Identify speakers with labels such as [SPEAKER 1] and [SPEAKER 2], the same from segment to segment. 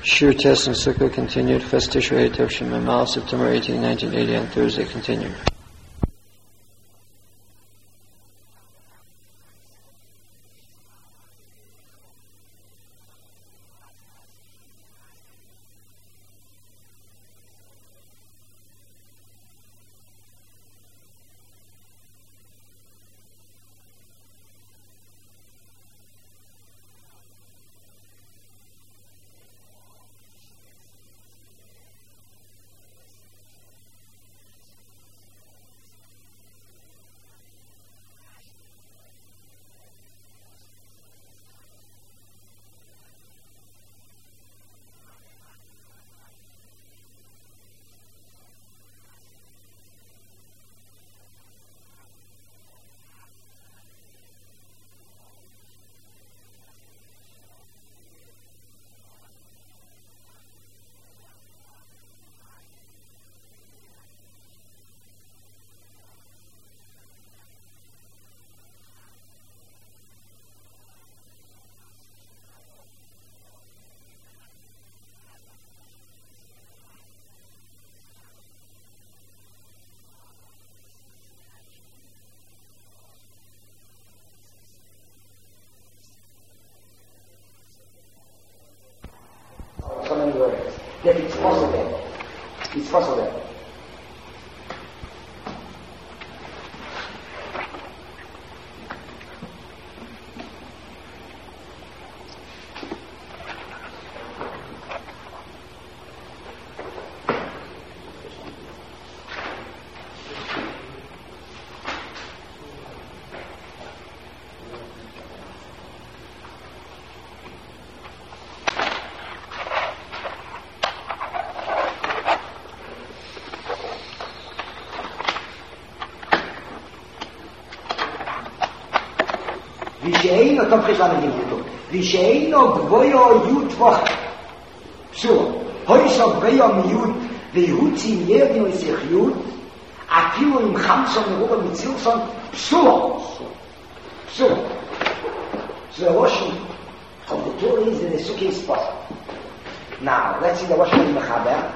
[SPEAKER 1] Shir Test and Sukkah continued. Ches Tishrei Tov Memal, September 18, 1980, on Thursday continued.
[SPEAKER 2] That it's possible. It's possible. ושאינו, טוב חשבן נגיד אותו, ושאינו גבויו יוד ווח, פסור, הויסו גבויו מיוד, ויהוצים ירדיו יסיך יוד, אפילו עם חמסון מרובה מצילסון, פסור, פסור. So the washing of the Torah is in the Sukkah is possible. Now, let's see the washing of the Mechaber.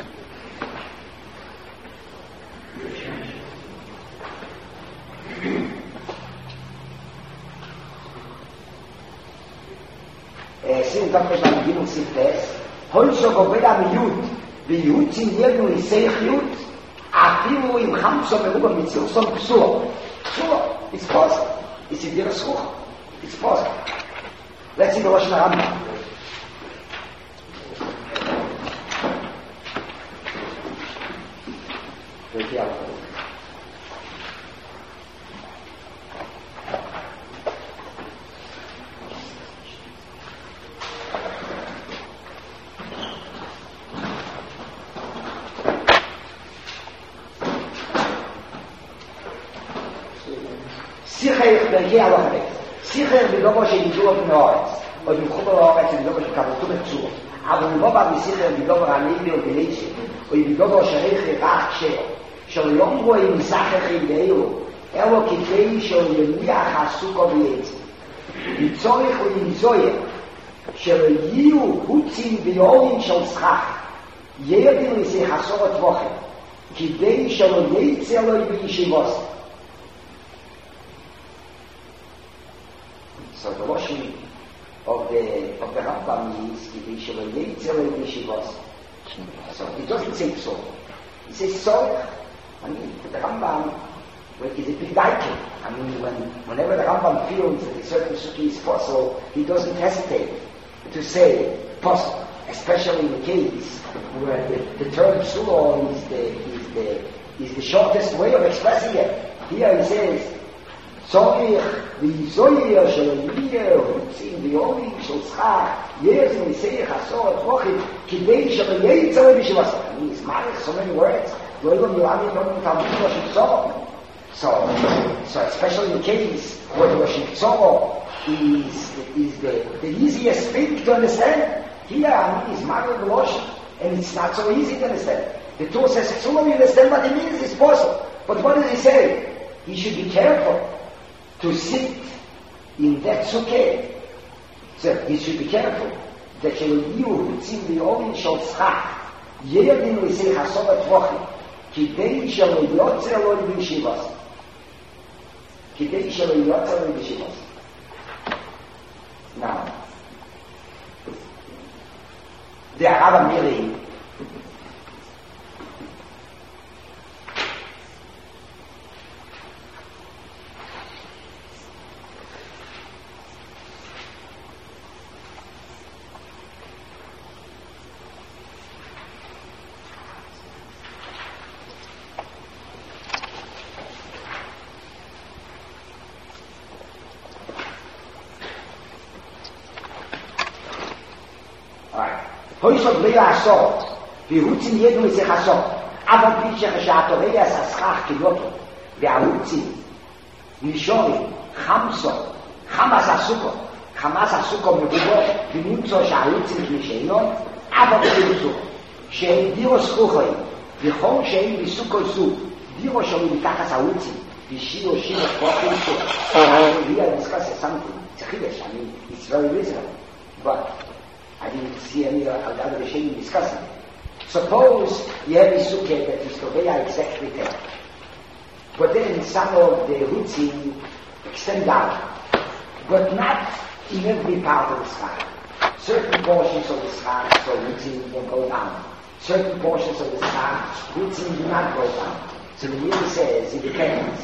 [SPEAKER 2] Sim, então nós vamos vir um Siftes. Holso gobela miud, viud ziniernu iseich yud, afilu im Hamso meruba mitzilson psur. Psur, it's possible. It's in the Sukkah. It's possible. Let's see the Rosh Hashanah. sicher wie doch schon die Tour Nord und im Kubber als die doch schon kaputt zu aber wir waren sicher wie doch an die und die Leute und wie doch schon richtig rache schon irgendwo in Sache Idee wo kifei schon nie hasuk obiet die Zeug und die Zoe שיהיו הוצים ביורים של שכח ירדים לזה חסורת ווחם כדי שלא יצא לו בישיבות. So the washing of the Rambam is כדי שלא יצא לו בישיבות. So it doesn't say so. It says so. I mean, the Rambam is a big diking. I mean, whenever the Rambam feels that a certain suki is possible, he doesn't hesitate to say possible, especially in the case where the term psulo is the shortest way of expressing it. Here he says, Tzorich v'yizoyer shel yiyeh hutzim v'yorim shel tzchach yezim v'seich asor t'vochim kidei shel yeitzer v'shivas. I mean, it's marich so many words. So especially in the case where the Rosh Hashanah is the easiest thing to understand. Here, I mean, is Mario the Rosh, and it's not so easy to understand. The Torah says, as soon as you understand what it means, it's possible. But what does he say? He should be careful to sit in that sukkah. So he should be careful that you Hutzim the only shall schach, Yerdin we say Hasobat Vochi, Kidei shall Yotzer Loi B'Yeshivos. Kidei shall Yotzer Loi B'Yeshivos. Now, the Arab Miri, Hoysot Leia Asot, Vihutzin Yedu is a Hasot, Abba Pisha Hashatorei as a Schach Kiloto, Vihutzin, Nishori, Hamso, Hamas Asuko, Hamas Asuko Mebubo, Vinutso Shahutzin Mishayon, Abba Piluzo, Shei Dios Kuchoi, Vichon Shei Visuko Zu, Dios Shoi Vitachas Ahutzin, Vishio Shino Kokinso. We are discussing something, it's very reasonable, but I didn't see any other Rishonim discussing it. Suppose you have a sukkah that is Koveya exactly there. But then some of the Hutzim extend out. But not in every part of the schach. Certain portions of the schach, so Hutzim can go down. Certain portions of the schach, Hutzim do not go down. So the Rebbe says it depends.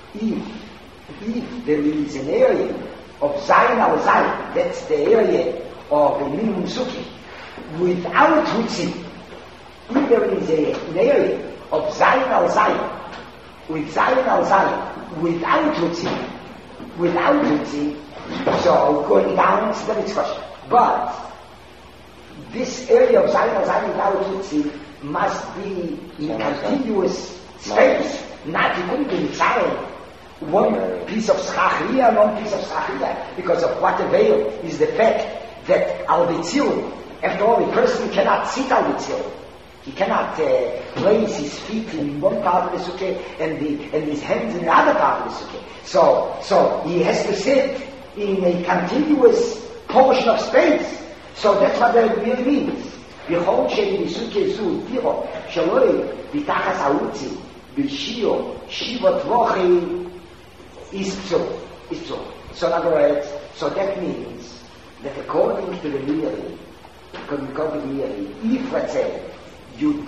[SPEAKER 2] If there is an area of Zayin al Zayin, that's the area of a minimum suki, without Hutzim, if there is an area of Zayin al Zayin, with Zayin al Zayin, without Hutzim, so going down, then it's question. But this area of Zayin al Zayin without Hutzim must be in continuous space, not you couldn't be Zayin. One piece of schach here and one piece of schach here, because of what avail is the fact that al-Bitzil, after all, a person cannot sit al-Bitzil. He cannot place his feet in one part of the sukkah and his hands in the other part of the sukkah. So he has to sit in a continuous portion of space. So that's what that really means. V'chol she'in sukkah zu tiro shaloi b'tachas ha'utzi b'shio shivot vochi is p'sul. So in other words, so that means that according to the Miri, if let's say if you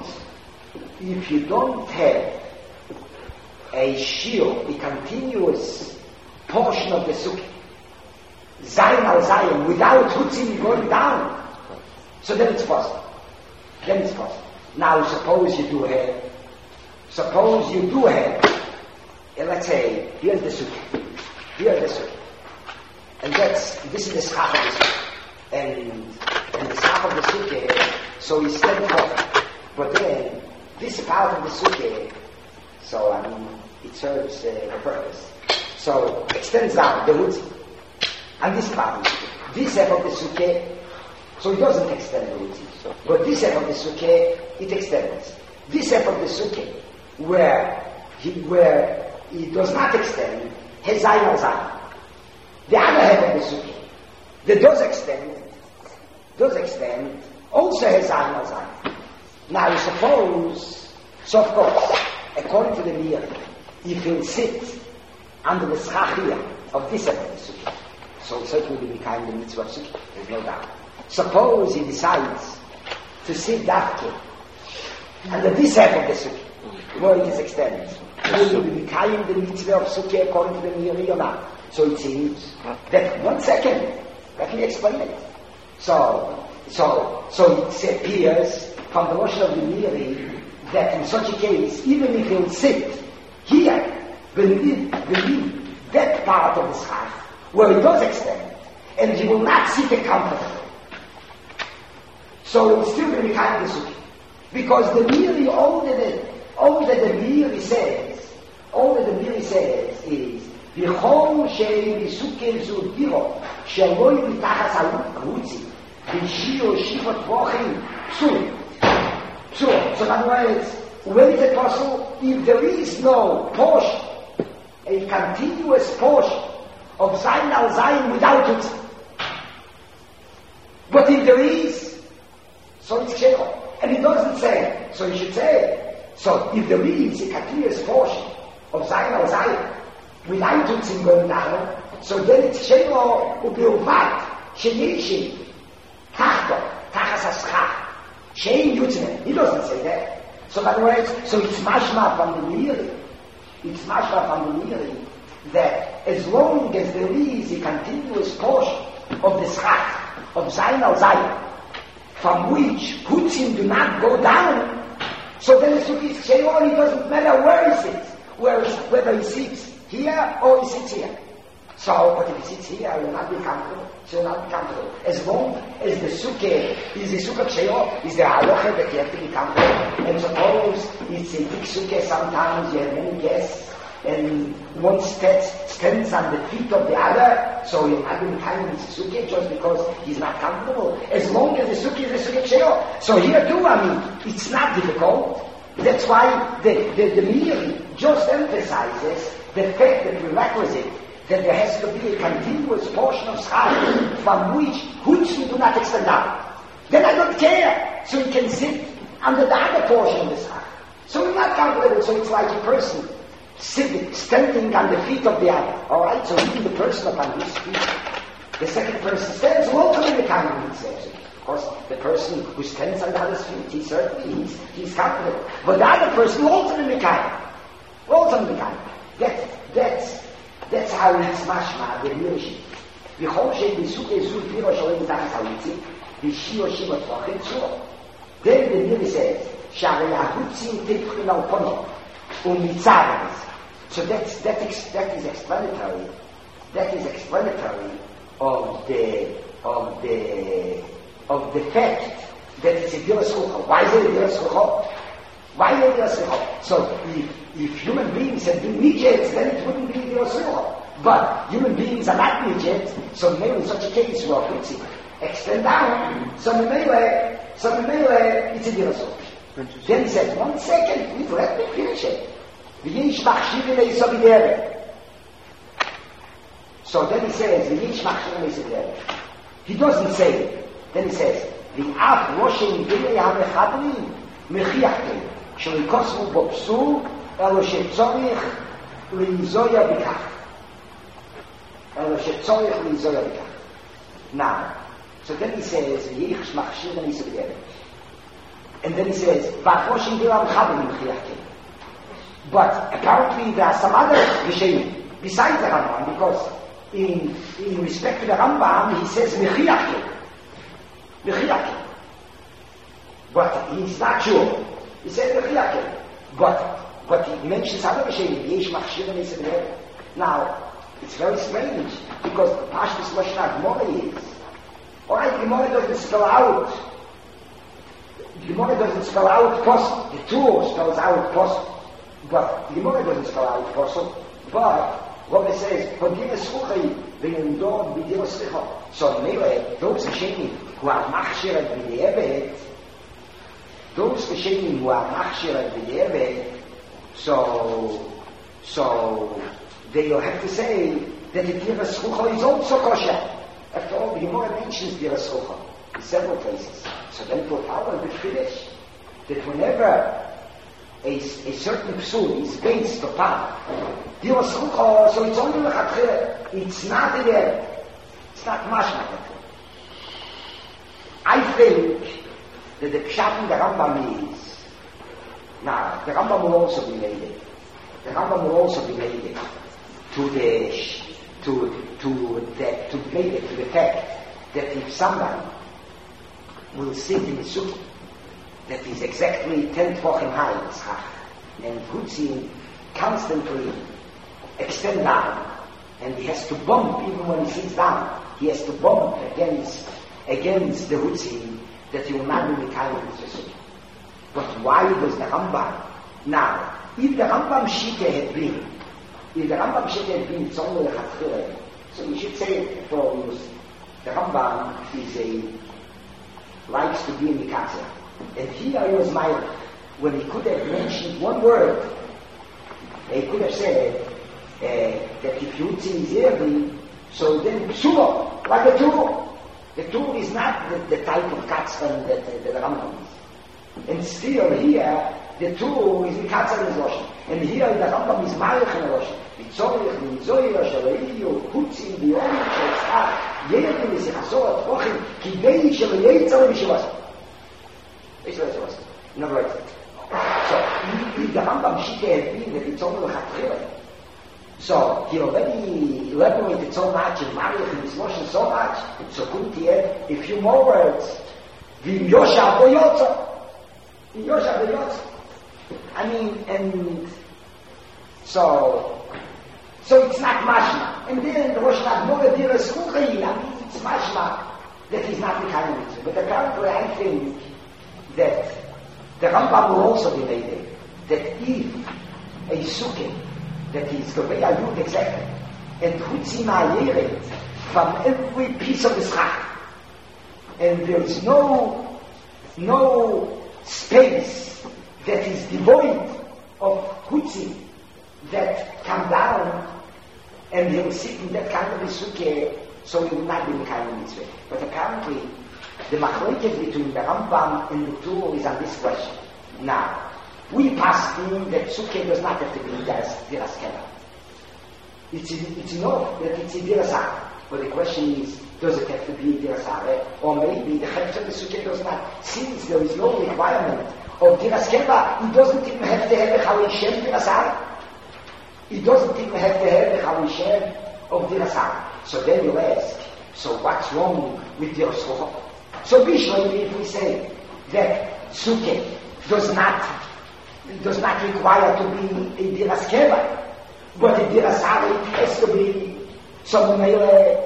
[SPEAKER 2] don't have a shiur, a continuous portion of the sukkah, Zayin al Zayin, without Hutzim going down, so then it's possible. Now suppose you do have, let's say, here's the sukkah. And this is the schach of the sukkah. And the schach of the sukkah, so he stepped forward. But then, this part of the sukkah, so it serves a purpose. So, extends down, the Hutzim. And this part of the sukkah. This half of the sukkah, so it doesn't extend the Hutzim. But this half of the sukkah, it extends. This half of the sukkah, where it does not extend, has Zayin al Zayin. The other half of the sukkah that does extend, also has Zayin al Zayin. Now suppose, so of course, according to the Mir, if he'll sit under the schachia of this half of the sukkah, so certainly will become the mitzvah of sukkah, there's no doubt. Suppose he decides to sit dafke under this half of the sukkah, where it is extended, will be becoming the mitzvah of sukkah according to the Mir or not? So it seems that 1 second, let me explain it. So it appears from the notion of the Miri that in such a case, even if he'll sit here, believe that part of the schach where it does extend, and he will not sit comfortably. So it will still be kind of the sukkah. Because the Miri, all that the Miri says is V'chol she'in sukkah zu tiro shaloi b'tachas ha'utzi v'shio shivot vochim p'sul. So in other words, when is it possible? If there is no portion, a continuous portion of Zayin al Zayin without it, But if there is, so it's Kshero. And it doesn't say, so you should say, so if there is a continuous portion of Zion or Zion, without Hutzim going down, so then it's Kshero u'bilvat, sheyeshi, tachto, tachas haschach, shein Hutzim. He doesn't say that. So in other words, so it's mashma from the Miri. It's mashma from the Miri that as long as there is a continuous portion of the schach, of Zion or Zion, from which Hutzim do not go down, so then the Sukkah is Kshero, it doesn't matter where he sits, whether he sits here or he sits here. So, but if he sits here, he will not be comfortable. He will not be comfortable. As long as the Sukkah is the Sukkah Kshero, is the halacha that you have to be comfortable. And suppose it's a big Sukkah, sometimes you have many guests, and one stands on the feet of the other, so you're not going to time with the Sukkah just because he's not comfortable. As long as the Sukkah is the Sukkah Kshero. So here too, it's not difficult. That's why the Miri just emphasizes the fact that we're requisite that there has to be a continuous portion of schach from which Hutzim do not extend out. Then I don't care. So you can sit under the other portion of the schach. So we're not comfortable. So it's like a person standing on the feet of the other. Alright, so even the person upon his feet, the second person stands also in the kind of mitzvah. Of course, the person who stands on the other's feet, he's comfortable. But the other person also in the kind. Also in the kind. That's how it's mashma, the leadership. The whole shape is suke zul piro shalom tachas halitzim, the shio shima tvachim tzuro. Then the Miri says, Shari Ahutzim Tifchin al Pono, Umitzav. So that is explanatory. That is explanatory of the fact that it's a Dira Schucha. Why is it a Dira Schucha? Why is it a Dira Schucha? So if human beings had been midgets, then it wouldn't be a Dira Schucha. But human beings are not midgets, so maybe in such a case we are fixing. Extend down, so melee, it's a Dira Schucha. Then he says, 1 second, please let me finish it. So then he says, he doesn't say it. Then he says, the af washing b'nei ha-mechadrim mechiachtem sh'rikosmu bo-psur elo shetzorich lizoya b'kach. Now, so then he says, and then he says, v'ach-washing b'nei ha-mechadrim mechiachtem. But apparently there are some other Rishayim besides the Rambam, because in respect to the Rambam, he says Mechiachim. But he's not sure. He says Mechiachim. But he mentions other Rishayim, Yesh Machshir and Yisrael. Now, it's very strange, because the Pashtus Lashon Gemara is, alright, Gemara doesn't spell out. Gemara doesn't spell out Posel. The Torah spells out Posel. But the Gemara doesn't spell out Posel. But what it says, Hodina Schuchai, V'yundor B'dira Slicha. So anyway, those Rishonim who are Machshir and B'di'evet, so they will have to say that the Dira Schucha is also kosher. After all, the Gemara mentions Dira Schucha in several places. So then to follow the Kiddush, that whenever a certain psul is based upon Dira Schucha, so it's only Lechatchila, it's not there. It's not mashma. I think that the pshat in the Rambam is, now, the Rambam will also be related. The Rambam will also be related to the fact that if someone will sit in a sukkah that is exactly 10 tefachim high, and Hutzim constantly extend down, and he has to bump even when he sits down. He has to bump against the Hutzim that he will not be kind of the sukkah. But why does the Rambam? Now, if the Rambam Shita had been, it's only a Chatchila. So we should say it for you. The Rambam likes to be in the Mikasa. And here he was mild. When he could have mentioned one word, he could have said that if Hutzim is early, so then Psula, like a tool. The tool is not the type of katzran that the Rambam is. And still here, the tool is the katzran is Rosh. And here the Rambam is Malach in Rosh. Vitzorich, Vizoyer, Shaleio, Kutzi, Bionim, Shetzah, Yerim, Vizechasor, Tvochim, Kidei, Shaleitzer, Vishivas. Vishivas. In other words, so, the Rambam Shike had been that it's only Chatchila. So, he already elaborated so much and Malach in his motion so much, so couldn't he add a few more words? Vim Yosha Boyotza. Vim Yosha Boyotza. I mean, and so it's not mashma. And then the Rosh Hashanah Dira Schuchai, I mean, it's mashma that he's not the kind of mitzvah. But apparently I think that the Rambam will also be made there, that if a sukkah that is the way I do it exactly, and Chutzi Ma'ayeret from every piece of the schach, and there is no space that is devoid of Chutzi that come down, and he'll sit in that kind of a sukkah, so he will not be the kind of mitzvah. But apparently, the machlokes between the Rambam and the Tur is on this question. Now, we passed in that sukkah does not have to be Diras Keva. It's enough that it's a Dirasar. But the question is, does it have to be a Dirasar? Or maybe the Chefetz of the sukkah does not, since there is no requirement of Diras Keva, it doesn't even have to have a Chalishem Dirasar. It doesn't even have to have a Chalishem of Dirasar. So then you ask, so what's wrong with Diras Keva? So visually, if we say that sukkah does not require to be a Diras Keva, but a Dirasar has to be some mele,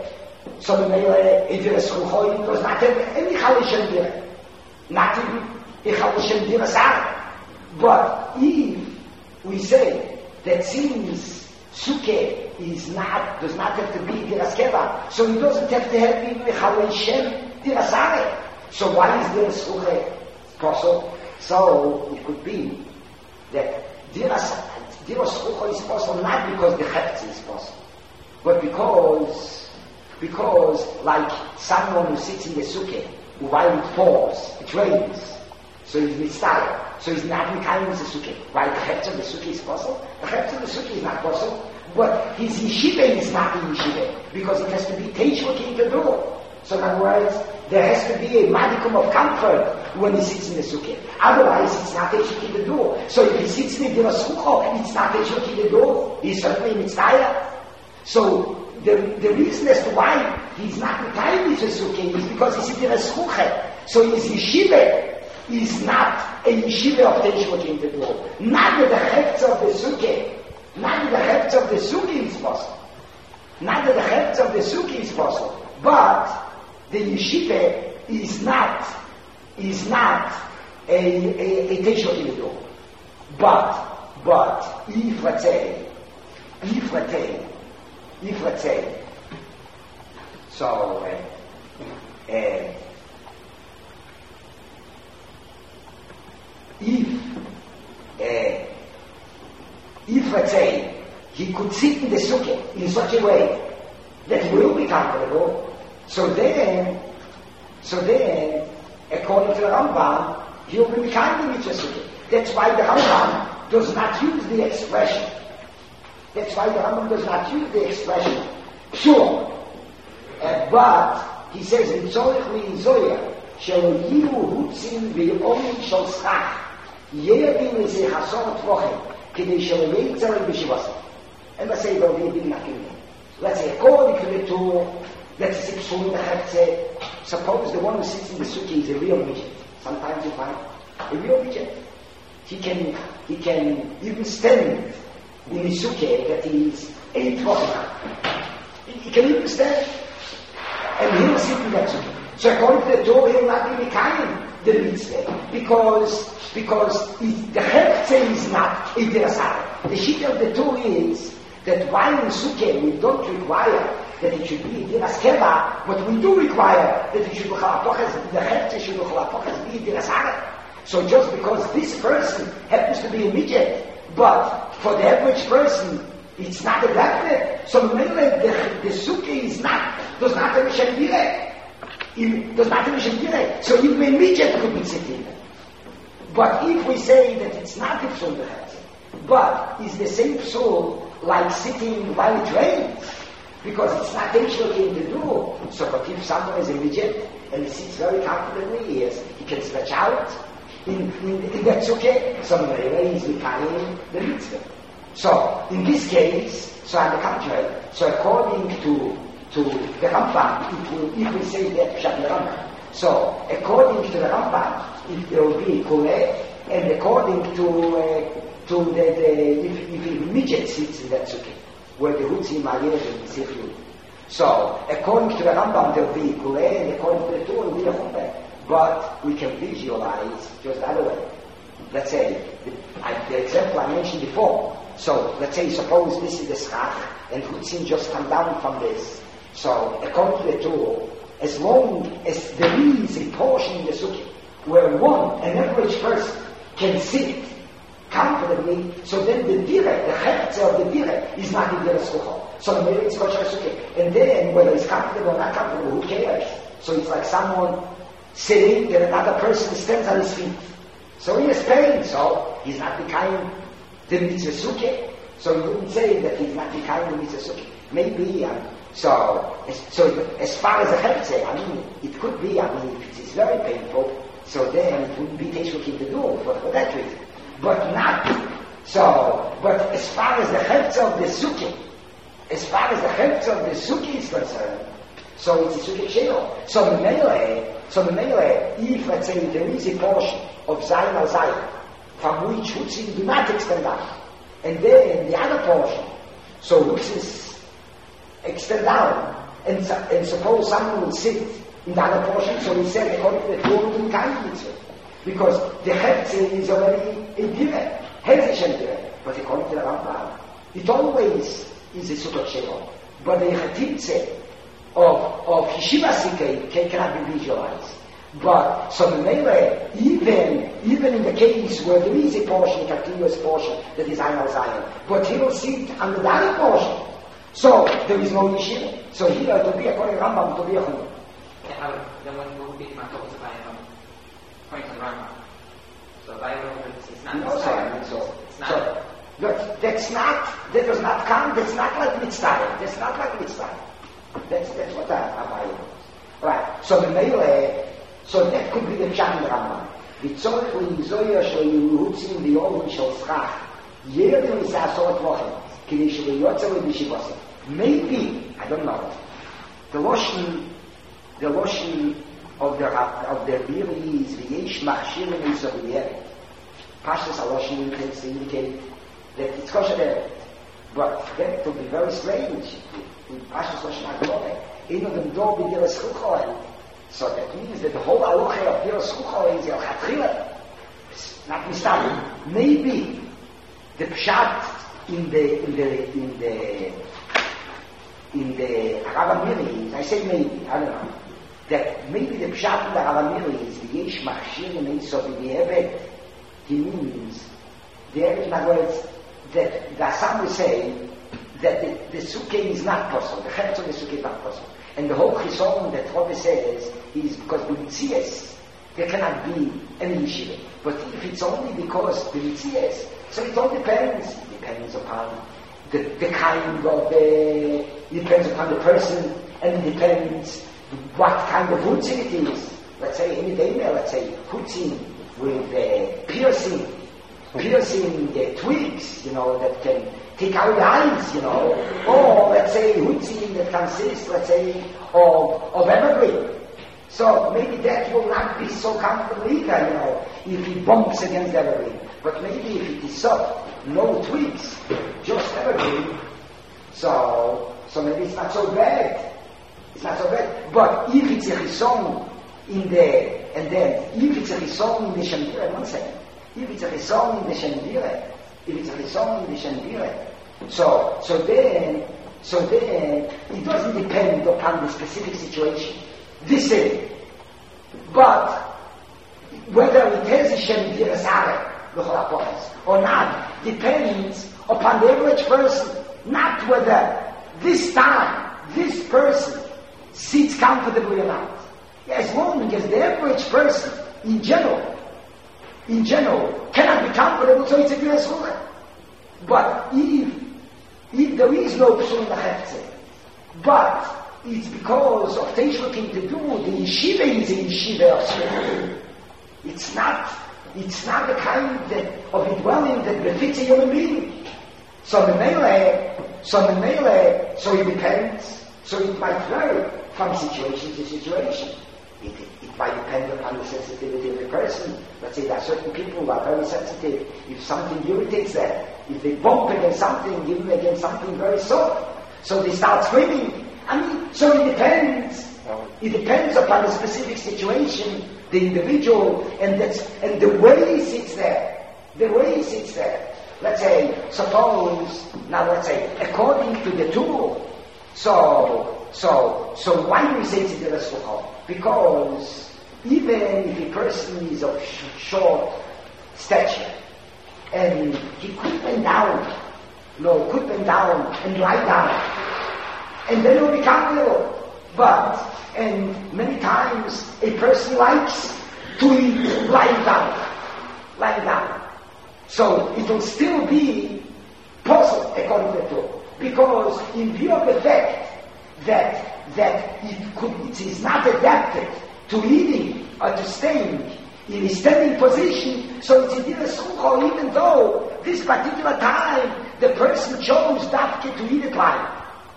[SPEAKER 2] a Diras Chuchoy does not have any Chalishem Dir, not even a Chalishem Dirasar. But if we say that since sukkah does not have to be Diras Keva, so it doesn't have to have even a Chalishem Dirasar. So why is Diras Chuchoy possible? So it could be that Diras Chuchoy is possible not because the Chefetz is possible, but because like someone who sits in the sukkah, while it falls, it rains, so he's mitzvah, so he's not Mikayim with the sukkah. While the Chefetz of the sukkah is possible, the Chefetz of the sukkah is not possible, but his yeshiva is not in yeshiva, because it has to be Teishvakim to do. So in other words, there has to be a modicum of comfort when he sits in the sukkah. Otherwise, it's not Teishvakim to do. So if he sits in the Diras Chuchoy, it's not Teishvakim to do. He's certainly mitzvah. So the reason as to why he's not Mikayim with the sukkah is because he's in the Diras Chuchoy. So his yeshiva is not a yeshiva of Teishvakim to do. Not that the Chefetz of the sukkah, not that the Chefetz of the sukkah is possible. Not that the Chefetz of the sukkah is possible. But the yeshiva is not a Teishvakim to do. But if let's say, so if let's say he could sit in the sukkah in such a way that he will be comfortable, so then, according to the Rambam, he will be kind with the sukkah. That's why the Rambam does not use the expression. Sure. But he says, "Vitzorich lizoyer shel yiu hutzim v'yomin shel schach yerim lezechasor tvochem kedei shel yeitzer b'shivas." And let's say, let's say, according to the Torah, let's say, suppose the one who sits in the sukkah is a real midget. Sometimes you find a real midget. He can even stand in the sukkah that is 8 feet high. He can even stand. And he will sit in that sukkah. So according to the Torah, he will not be Mikayim the mitzvah. Because the Chefetz is not a Dirasar. The shita of the Torah is that while in sukkah we don't require that it should be Diras Keva, but we do require that it should be Chalapoches, the Chefetz should be Chalapoches, be Dirasar. So just because this person happens to be a midget, but for the average person, it's not a definite. So mainly the sukkah does not have a Shem Direh. Does not mention direct. So even a midget could be sitting. But if we say that it's not the psul b'chetze, but is the same psul like sitting while it rains, because it's not actually in the door. So but if someone is a midget and he sits very comfortably, he can stretch out, that's okay. So he's carrying the mitzvah. So in this case, so on the contrary, so according to the Rambam, if we say that Pshat the Rambam, so according to the Rambam, if there will be Kuleh, and according to if a midget sits in that sukkah, where the Hutzim are in Siflu. So according to the Rambam, there will be Kuleh, and according to the Torah, there will be a Chumeh. But we can visualize just the other way. Let's say, the example I mentioned before. So let's say, suppose this is the schach, and Hutzim just come down from this. So according to the Torah, as long as there is a portion in the sukkah where an average person can sit comfortably, so then the direct, the heft of the direct is not in the sukkah. So maybe it's kosher sukkah. And then whether it's comfortable or not comfortable, who cares? So it's like someone sitting and another person stands on his feet. So he is paying, so he's not becoming the mitzvah sukkah. So you wouldn't say that he's not becoming the mitzvah sukkah. Maybe, so as far as the Herzeh, it could be, if it is very painful, so then it wouldn't be Teshuvah in the door for that reason. But not, but as far as the Herzeh of the sukkah, is concerned, so it's a sukkah shelo. So the melee, if let's say there is a portion of Zayin al Zayin, from which Hutzim do not extend out, and then the other portion, so Hutzim extend down, and suppose someone will sit in the other portion, so he said according to the Torah, kind mitzvah, because the Herzeh is already a direct, Herzeh direct, but according to the Rambam, it always is a sukkah shelo. But the Chetitze of Yeshiva Sikkei cannot be visualized. But so the melee, even in the case where there is a portion, a continuous portion that is Ayin al Zayin, but he will sit under the other portion. So there is no Yeshiva. So here to be according to Rambam, to be a Chumah.
[SPEAKER 3] Then when will be my talk about according to Rambam? So Bible is not
[SPEAKER 2] that does not count, that's not like Mitzvah. That's not like Mitzvah. That's what I right. So the melee, so that could be the Pshat in the Rambam. V'tzorech lizoya sheyu hutzim b'yom shel schach yerim isasot lochem k'dei sheyotzer b'shivosem. Maybe, I don't know, the Loshen of the Biri is v'yesh machshirim isaviyeret. Pashtus Loshen intends to indicate that it's kosher there. But that would be very strange. In Pashtus Loshen HaGoreh, in of them do be Dira Schucho, so that means that the whole halacha of Dira Schucho is El Chatchila. Not mistaken. Maybe the Pshat in the Aravamiri, I say maybe, I don't know, that maybe the Pshat in the Aravamiri is the Yesh Machshir and so the Ebed, he means there, in other words, that some will say that the sukkah is not possible, the Chetz of the sukkah is not possible. And the whole chison that Rabbi says is because b'mitzias there cannot be any yeshiva. But if it's only because b'mitzias, so it all depends. It depends upon the kind of depends upon the person, and it depends what kind of hutzin it is. Let's say any day now, let's say hutzin with piercing twigs, that can take out the eyes, or let's say hutzin that consists, let's say, of evergreen. So maybe that will not be so comfortable either, if it bumps against evergreen. But maybe if it is soft, no twigs, just evergreen, so maybe it's not so bad. It's not so bad. But if it's a chison in there, and then if it's a chison in the shandira, one second. If it's a chison in the shandira, so then it doesn't depend upon the specific situation. This is, but whether it has a shandira or not depends upon the average person, not whether this time this person sits comfortably or not. As long as the average person, in general, cannot be comfortable, so it's a Giras Chula. But if there is no Psul Nachefze, but it's because of Teshlukim to do, the yeshiva is a yeshiva of Shemah. It's not the kind of a dwelling that befits a human being. So it depends. So it might vary from situation to situation. It might depend upon the sensitivity of the person. Let's say there are certain people who are very sensitive. If something irritates them, if they bump against something, even against something very soft, so they start screaming. So it depends. It depends upon the specific situation, the individual, and the way he sits there. The way he sits there. Let's say, according to the tool. So why do we say it's a Giras Chula? Because even if a person is of short stature, and he could bend down and lie down, and then he'll be comfortable. And many times a person likes to eat lying down. So it will still be possible according to the Torah. Because in view of the fact that it is not adapted to eating or to staying in a standing position, so it's a Giras Chula, even though this particular time the person chose dafke to eat it lying.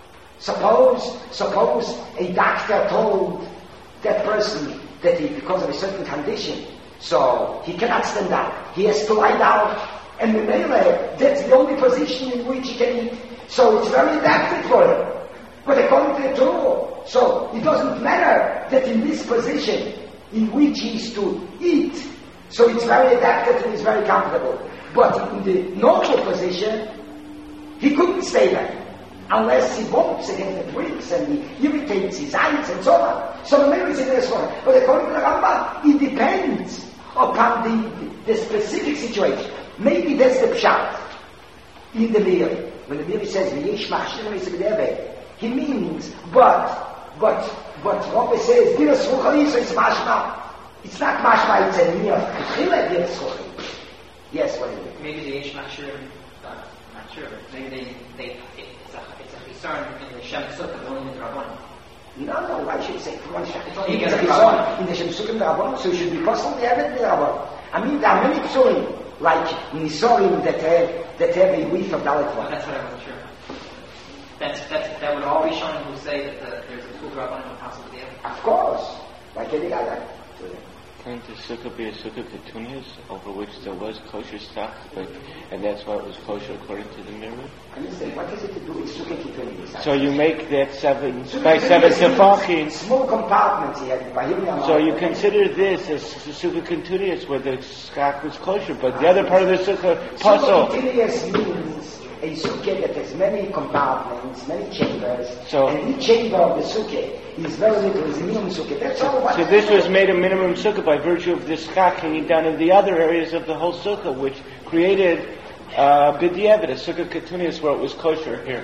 [SPEAKER 2] Suppose a doctor told that person that because of a certain condition, so he cannot stand up, he has to lie down, and that's the only position in which he can eat. So it's very adapted for him. But according to the Torah, so it doesn't matter that in this position in which he is to eat, so it's very adapted and it's very comfortable. But in the normal position, he couldn't stay there. Unless he bumps against the bricks and he irritates his eyes and so on. So maybe it's a Giras Chula. But according to the Rambam, it depends upon the specific situation. Maybe that's the pshat in the Mir. When the Mir says, he means, but Rabbi says, Giras Chula, so it's mashma. It's not mashma, it's a Mir. Giras Chula. Yes, what is it?
[SPEAKER 3] Maybe the Yesh Machshurim, not sure. Maybe it's a concern in the Shem Sukkah, only in the Rabbanon.
[SPEAKER 2] No, why should you say from one Shem? It's a concern in the Shem Sukkah and the Rabbanon, so it should be possible to have it in the Rabbanon. I mean, there are many psulim, like Nisorim, that have a width of Dalet.
[SPEAKER 3] Well, that's what I wasn't sure. That would all be shown who say that there's a full Rabbanon and possible the other.
[SPEAKER 2] Of course, like any other.
[SPEAKER 1] Can't the sukkah be a sukkah petunias over which there was kosher stock, and that's why it was kosher according to the Mirror?
[SPEAKER 2] I understand. What is it to do with sukkah petunias?
[SPEAKER 1] So you make that seven tefachim.
[SPEAKER 2] Small compartments here.
[SPEAKER 1] So you consider this as sukkah petunias where the stock was kosher, but the other part of the sukkah puzzle.
[SPEAKER 2] Sukkah petunias means a sukkah that has many compartments, many chambers, and each chamber of the sukkah is very little, is a minimum sukkah. That's all.
[SPEAKER 1] So this was made a minimum sukkah by virtue of this schach hanging down in the other areas of the whole sukkah, which created b'diavad, a sukkah ketunias where it was kosher here.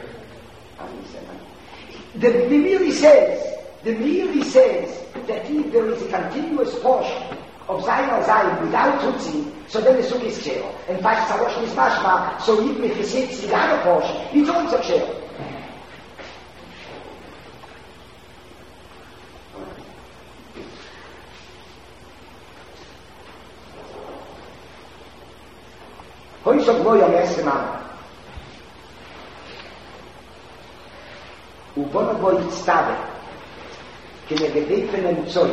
[SPEAKER 2] The Meiri says that if there is a continuous portion of Zayin al Zayin without Tutsi, so then the sukkah is kshero. And Pashas HaRosh is mashma, so even if he sits the other portion, it's also kshero. Hoi so gvoi am esman. ובוא נבוא להצטווה כנגדי פנמצוי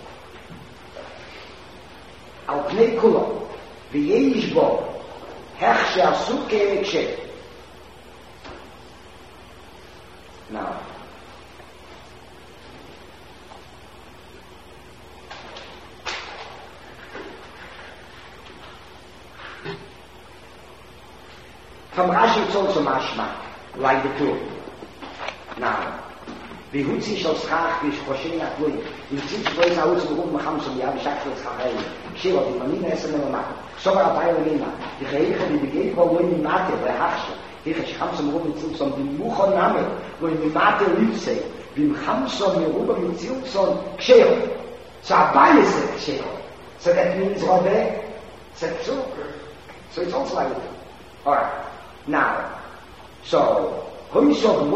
[SPEAKER 2] על פני כולו ויש בו איך שעשו כהקשר. Now, from Rashi it's also mashma, like the two. Now, wie hut sich aus Schach, wie ich verstehe nach Lui, wie sich weiß aus dem Ruf nach Hamsun, ja, wie schafft es Schachei, Schiro, die Mamina essen mir machen, so war dabei und immer, die Reiche, die begeht, wo in die Mate, wo Hachsche, ich Hamsun Ruf mit Zilson, die Mucho Name, wo in die Mate Lübse, wie im Hamsun, die Ruf mit Zilson, Schiro. So Abai is a Sheol. So that means Robeh Sepsuk. So it's also like that. Alright. Now, so, Hoishov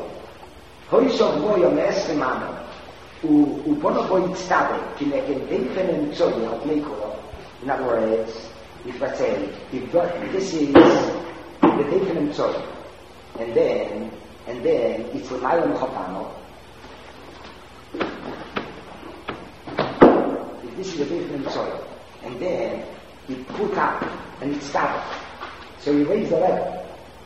[SPEAKER 2] Moyo Mesrimano, U Bonobo Itztabe, Kinegen Defen Zoli, of Nikolo. In other words, if I say, this is the Defen Zoli, and then it's the Mayon Chopano. If this is the Defen Zoli, and then it put up, and it stopped. So you raise the level.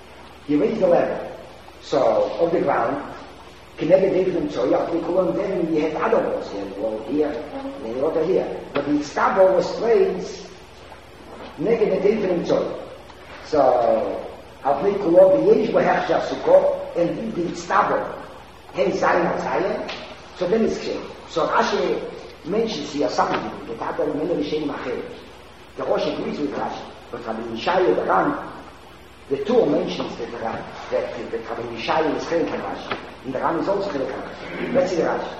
[SPEAKER 2] So, of the ground, Kinege David Soya, and then we had other walls here, the wall here, and the other here. But the Stabo was placed Nege David Soya. So, Avli Kulon, the Yesh Behachsha Sukkot, and the Stabo, Hen Zayin Zayin, so then it's changed. So Rashi mentions here something, that other men of the Shem Acher. The Rosh agrees with Rashi, but Rabbi Yishai, the Ram, the Tur mentions that Rabbi Yishai is Chelik Rashi, and the Ram is also Chelik Rashi. Let's see the Rashi.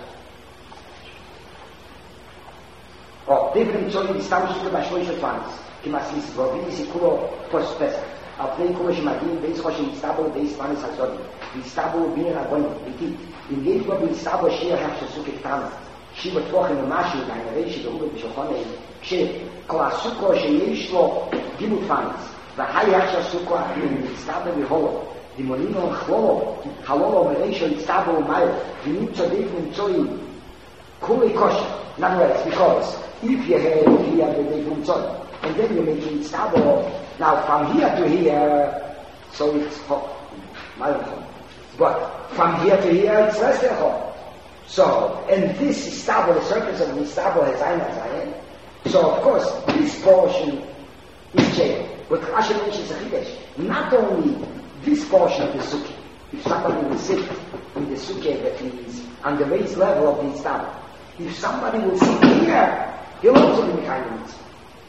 [SPEAKER 2] Different Tzoli, the Stam Shukah Bashloish Atvanis, Kimasis, Vovin, Sikulo, Post Pesach, Alpnei Kula Shemadim, Beis Rosh, Istabo, Beis Panis HaZodim, Istabo, Bin Rabbonim, Bitit, in Yeshua, Istabo, Shir, Hashasukik Tam, Shiva Tvochem, Mashi, Vainarei, Shivahu, Bishochanei, כל הסוכו שיש לו גימות פאנס, והי עכשיו סוכו מצטאבה והולו, דימונינו חלולו, חלולו מראשו יצטאבה ומאיו, ונמצא דיק נמצואי, כולי כושר. In other words, because if you have here the דיק נמצואי, and then you make it stable, now from here to here, so it's hot, but from here to here it's less than hot. So, and this is stable, the surface of the stable has Zayin. So, of course, this portion is jail. But Rashi mentions a Chidesh. Not only this portion of the Sukkah. If somebody will sit in the Sukkah that is on the raised level of the Itztaba. If somebody will sit here, he'll also be behind the Mitzvah.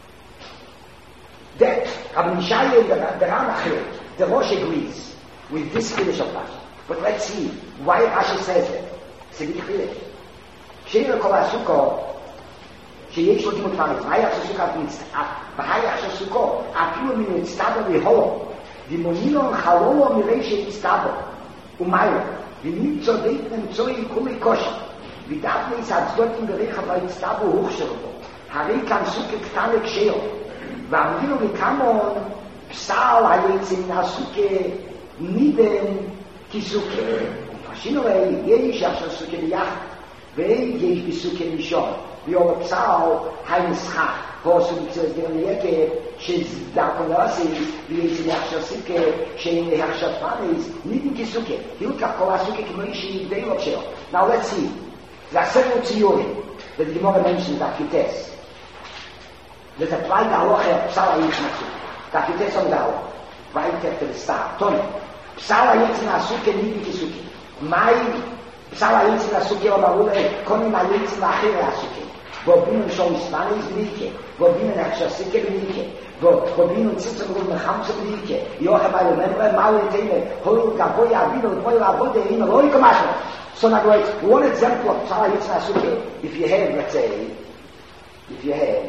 [SPEAKER 2] That, Rabbi Yishai, the Ramachir, the Rosh agrees with this Chidesh of Rashi. But let's see why Rashi says that. It's a big Chidesh. She'er kol ha-Sukkah, שיש לו גימות פאנס, והי עכשיו סוכות מצטעב, והי עכשיו סוכות, אפילו מן הצטעבו והולו, דימונינון חלולו מראי שהצטעבו, ומיילו, ונמצא דית נמצואי כולי כושר, ודאפני צדדותים ברחב הצטעבו הוכשר בו, הרי כאן סוכה קטנה קשיו, ואמרנו וכמון, פסל היצים מהסוכה נידן כסוכה, ופשינו ראי, יש עכשיו סוכה ביחד, ויש בסוכה ראשון, ויום הפסל הימשחק, ועשו בקצת דרמיייקה, שדרקונוסי, ויש להחשב סוכה, שאין להחשב פאנס, נידן כסוכה, תראו כך כל הסוכה כמו אישי די לא שלו. Now let's see, זה הספר ציורי, that the Gemara mentions that Akutes, that applied the halacha of psal ha'yitzin ha'sukah, the Akutes on the halacha, right after the start, Tony, psal ha'yitzin ha'sukah נידן כסוכה, מהי psal ha'yitzin ha'sukah אמרו להם, קונים ha'yitzin ha'achir ha'sukah, ובינן שום ספניס בליקה, ובינן החשסיקה בליקה, ובינן ציצם רוב מחמצה בליקה, יוחם היו ממרה, מהו יתאימה, הולו גבוי אבינו, ובוי לעבוד הנה, לא יקום משהו. So in other words, one example of psal ha'yitzin ha'sukah, if you have, let's say, if you have,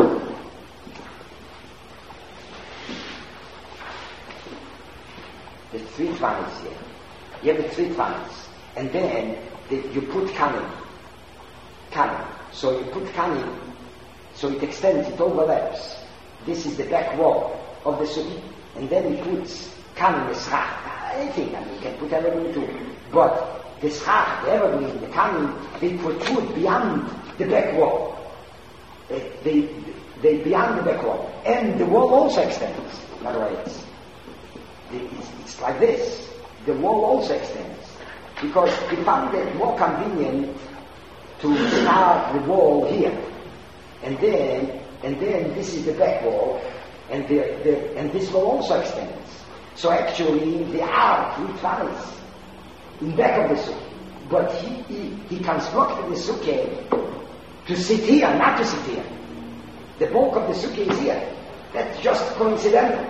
[SPEAKER 2] the three twanis here, you have the three twanis, and then you put kanim. So you put kanim, so it extends, it overlaps. This is the back wall of the sukkah. And then he puts kanim, the schach, anything, I mean, you can put everything too. But the schach, the evergreen, the kanim, they protrude beyond the back wall. They beyond the back wall. And the wall also extends. In other words, it's like this. The wall also extends. Because we found it more convenient to start the wall here, and then this is the back wall, and this wall also extends. So actually, there are three twanis in back of the sukkah, but he constructed the sukkah to sit here, not to sit here. The bulk of the sukkah is here. That's just coincidental.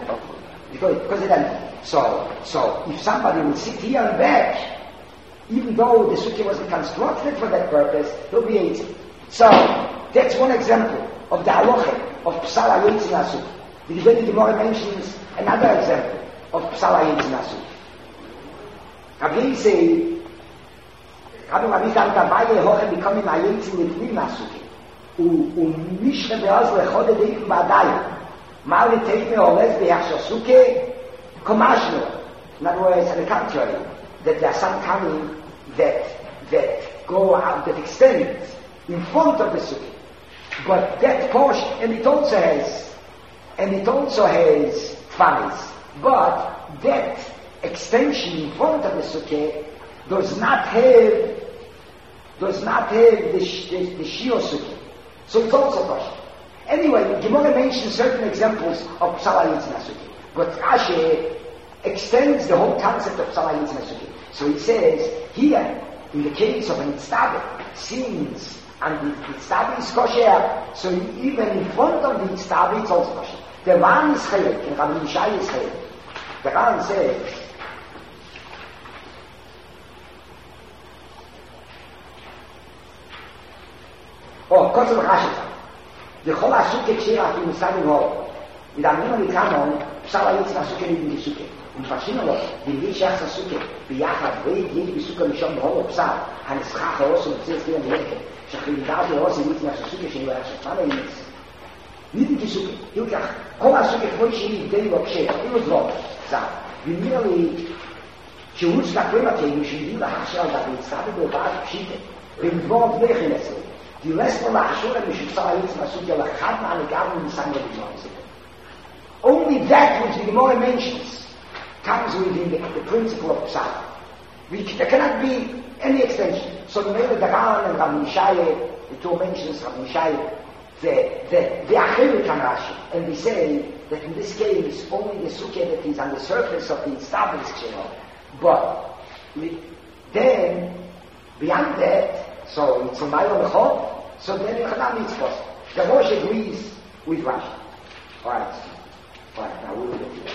[SPEAKER 2] So if somebody will sit here and back, even though the sukkah wasn't constructed for that purpose, he'll be 80. So, that's one example of the halacha of Psal HaYotzin HaSukkah. The Gemara mentions another example of Psal HaYotzin HaSukkah. Rabbi say, Rabbi sagt, dabei hoche bekommen HaYotzin mit Pnim HaSukkah. Mishre be'az lechode deikum ba'adayim. Mali take me or less be'achshah Sukkah, komashno. In other words, on the contrary, that there are some coming that go out, that extend in front of the Sukkah. But that portion, and it also has tfanis. But that extension in front of the Sukkah does not have the Shio Sukkah. So it's also kosher. Anyway, the Gemara mentions certain examples of Psal HaYotzin HaSukkah. But Rashi extends the whole concept of Psal HaYotzin HaSukkah. So he says, here, in the case of an Itztabeh, since and the Itztabeh is kosher, so even in front of the Itztabeh it's also kosher. The Ran is chayek, and Rabbi Yishai is chayek. The Ran says, Kotzah Rashi. The whole Sukkah Kshira in the Sabbath hall. Mit einem Nimmel Kanon, Psal HaYotzin HaSukkah in die Sukkah. Und verschiedene Leute, die nicht erst das Sukkah, ביחד, jede Sukkah משום בהור Psal, הנסחח האוסם, בצלת גרם ולכת, שחליטה באוסם, ניתנה שסוkkah שנראה שפנה אימץ. ניתן כסוkkah, יוקח, כל הסוkkah כמו שהיא די לא קשה, אילו דרוב, זה, ומרלי, שהוא צדקו מתאים, שידים להחשל, והצטרפת בלבד פשיטה, ומדבור בלכן אצלו. Die Lesben Lachashura Mishusar Yitzma Sukya Lachadma Anegavim Nisanga B'Zonzik. Only that which the Gemara mentions comes within the principle of Psal. There cannot be any extension. So the Mele Dagan and Rabbi Yishai, the two mentions Rabbi Yishai, the Achilu can Rashi, and they say that in this case only the Sukya that is on the surface of the established channel. But then, beyond that, so it's a mile lechot, so then you cannot meet first. The Rosh agrees with Rashi. Alright, now we will get to that.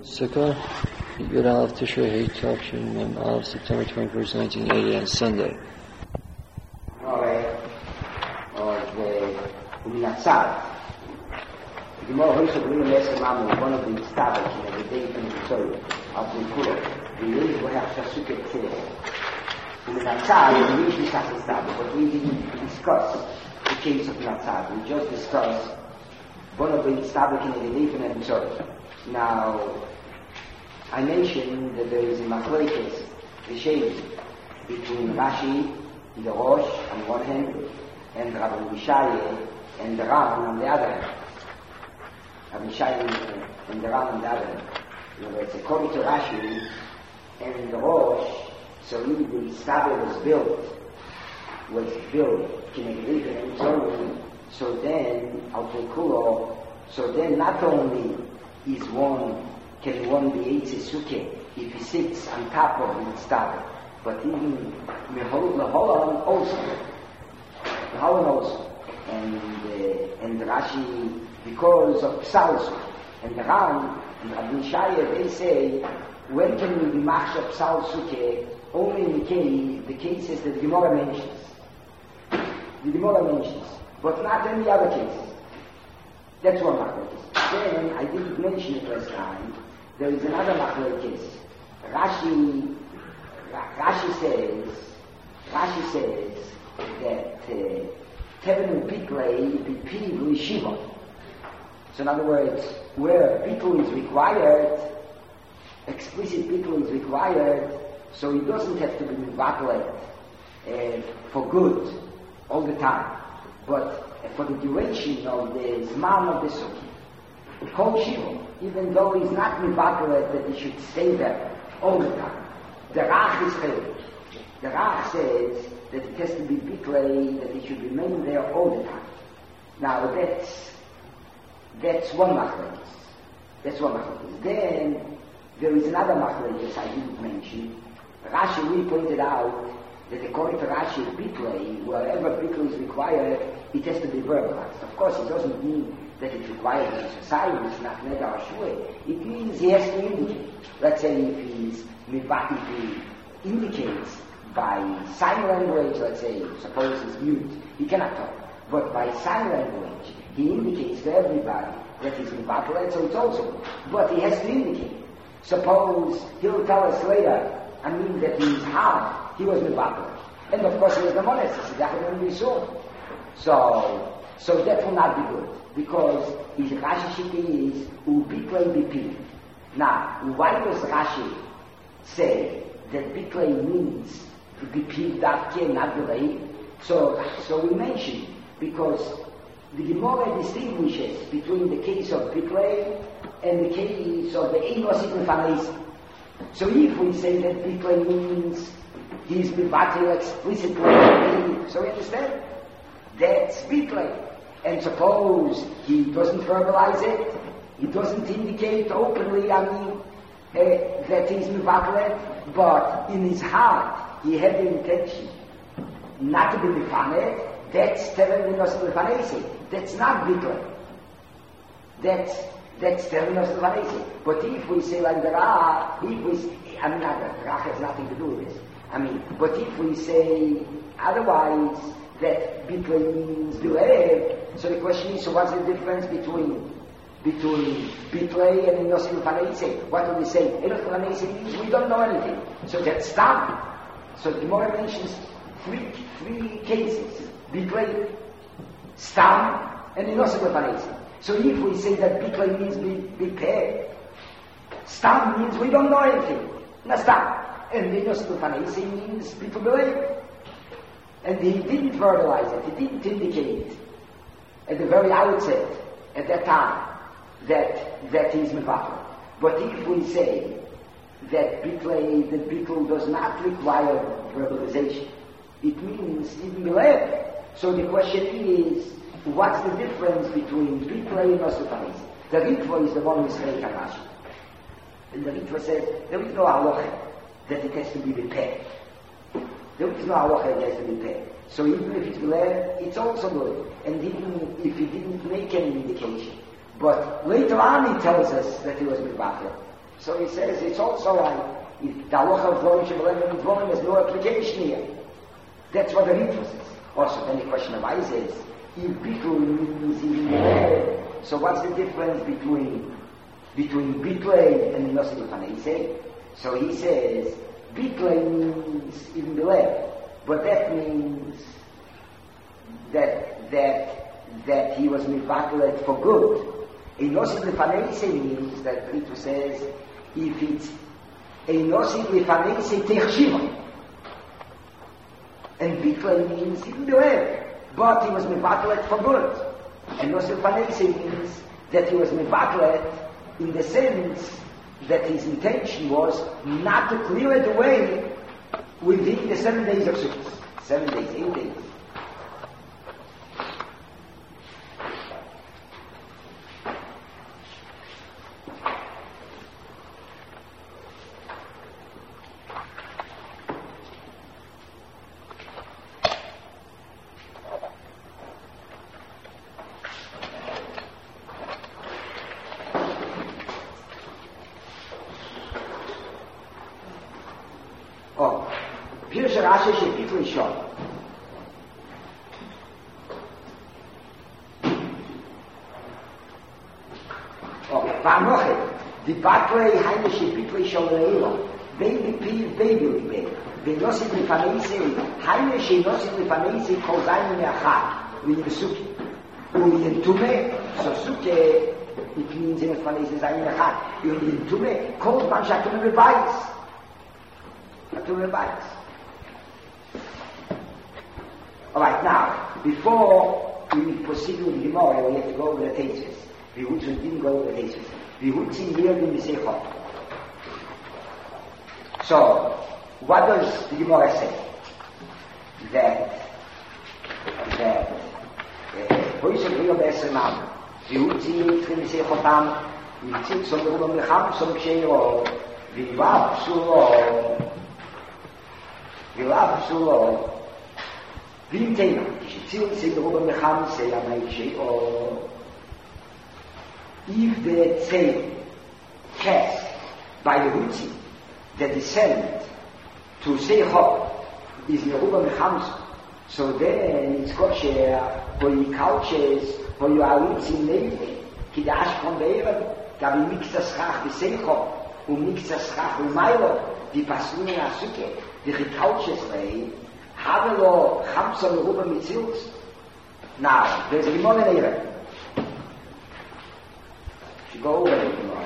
[SPEAKER 4] Sukkah, Yud Aleph Tishrei Hey Tavshin Mem Aleph, September 21st, 1980, on Sunday.
[SPEAKER 2] The more Hoysa B'Lim Esem Amu, one of the establishment of the day from the Torah of the Kula, the Yid will have Shasuke Tzeh. In the Natsar, we usually have to start, but we didn't discuss the case of Natsar. We just discussed one of the establishment of the day from the Torah. Now, I mentioned that there is a machlokes, the shade between Rashi, the Rosh on one hand, and Rabbi Mishaye and the Ram on the other hand. Rabbi Mishaye and the Ram on the other hand. In other words, according to Rashi and the Rosh, so really the Stabber was built Kinegriven and so then Alpekulo, so then not only is can one be Eitzesuke if he sits on top of the Stabber, but even Meholan also. And Rashi, because of Psalsu, and the Ram, and Rabbi Shaya, they say, when can we be machshah Psalsuke? Only in the cases that the Gemara mentions. But not any other cases. That's one machlokes. Then, I didn't mention it last time, there is another machlokes. Rashi says that Tevin Biklei Bipi Yeshiva. So in other words, where Bikul is required, explicit Bikul is required, so he doesn't have to be Mivaklei for good all the time, but for the duration of the Zman of the Sukkah. Kol Shiva, even though he's not Mivaklei that he should stay there all the time. The Rach is failed. The Rach says that it has to be Biklei, that he should remain there all the time. Now that's one machlokes. Then there is another machlokes I didn't mention. Rashi really pointed out that according to Rashi, Biklei, wherever Biklei is required, it has to be verbalized. Of course, it doesn't mean that it's required in society, it's not mega or shue. It means he has to indicate. Let's say if he indicates by sign language, let's say, suppose he's mute, he cannot talk. But by sign language, he indicates to everybody that he's Mivaklei, so it's also. But he has to indicate. Suppose he'll tell us later, that in his heart, he was Mivaklei. And of course he was the monist, so that will be so. So that will not be good. Because his Rashi Shiki is Ubiklei Bipi. Now, why does Rashi say that Biklei means Bipi Davke, not Bilei? So we mentioned, because the Gemara distinguishes between the case of Biklei and the case of the Einos Ignifanesi. So if we say that Biklei means he's Mivaklei explicitly, so you understand? That's Biklei. And suppose he doesn't verbalize it, he doesn't indicate openly, that he's Mivaklei, but in his heart he had the intention not to be Mifaneh. That's telling us Mifanesi. That's not Biklei. That's telling us Mifanesi. But if we say like the Ra, Ra has nothing to do with this. But if we say otherwise, that Biklei means Bilev, so the question is, so what's the difference between Biklei and Enos Mifanesi? What do we say? Enos Mifanesi means we don't know anything. So that's Stam. So the Gemara mentions three cases. Biklei, Stam, and Enos Mifanesi. So if we say that Biklei means Biklei, Stam means we don't know anything. Not Stam. And Enos Mifanesi means people believe. And he didn't verbalize it, he didn't indicate at the very outset, at that time, that he's Mivaklei. But if we say that Biklei does not require verbalization, it means even believe. So the question is, what's the difference between Biklei and Nosufaniz? The Ritva is the one who is Reik HaRashi. And the Ritva says, there is no halacha that it has to be repaired. There is no halacha that it has to be repaired. So even if it's believed, it's also good. And even if he didn't make any indication. But later on he tells us that he was Mivaklei. So he says it's also like, the halacha of dvorim shebelemim and dvorim has no application here. That's what the ritual says. Also, then the question arises, if bittul means even belev, so what's the difference between bitlei and nosi lefanei? So he says, bitlei means even belev, but that means that he was mivakelet for good. A nosi lefanei means that Rito says, if it's a nosi lefanei techshiva, and bitlei means even belev, but he was mivakelet for good. And nosi lefanei means that he was mivakelet in the sense that his intention was not to clear it away within the 7 days of Sukkot. 7 days, 8 days. Rashi shepitli shon. Vanoche, the batlei heine shepitli shon leilo, baby piv baby libe, venosit lefaneisi, heine shenosit lefaneisi kol zayin me'achad, v'yivsuki, u'yentume, so suke, it means in lefaneisi zayin me'achad, u'yentume, kol zman shatum lebayis, shatum lebayis. Alright, now, before we proceed with the Gemara, we have to go over the Tesis. We didn't go over the Tesis. We would see here in the Seichot. So, what does the Gemara say? That Hoyse Brio Besenam, we would see in the Seichotam, we think some of them have some Sheiro, we love Sulo, Vim Teina, Shitzil say the Ruben Mecham say Amaikshi, or if the Tzei cast by the Hutzi, the descent to Seichot is the Ruben Mecham, so then it's kosher for your couches, for your Hutzi Nevi, Kidash from the Evan, Gabi Miksa Schach, the Seichot, Miksa Schach, Umaylo, the Pasuni Asuke, the couches lay. Havelo Chamsa Meruba Mitzilus. Now, there's a Gemara in here. She go over the Gemara.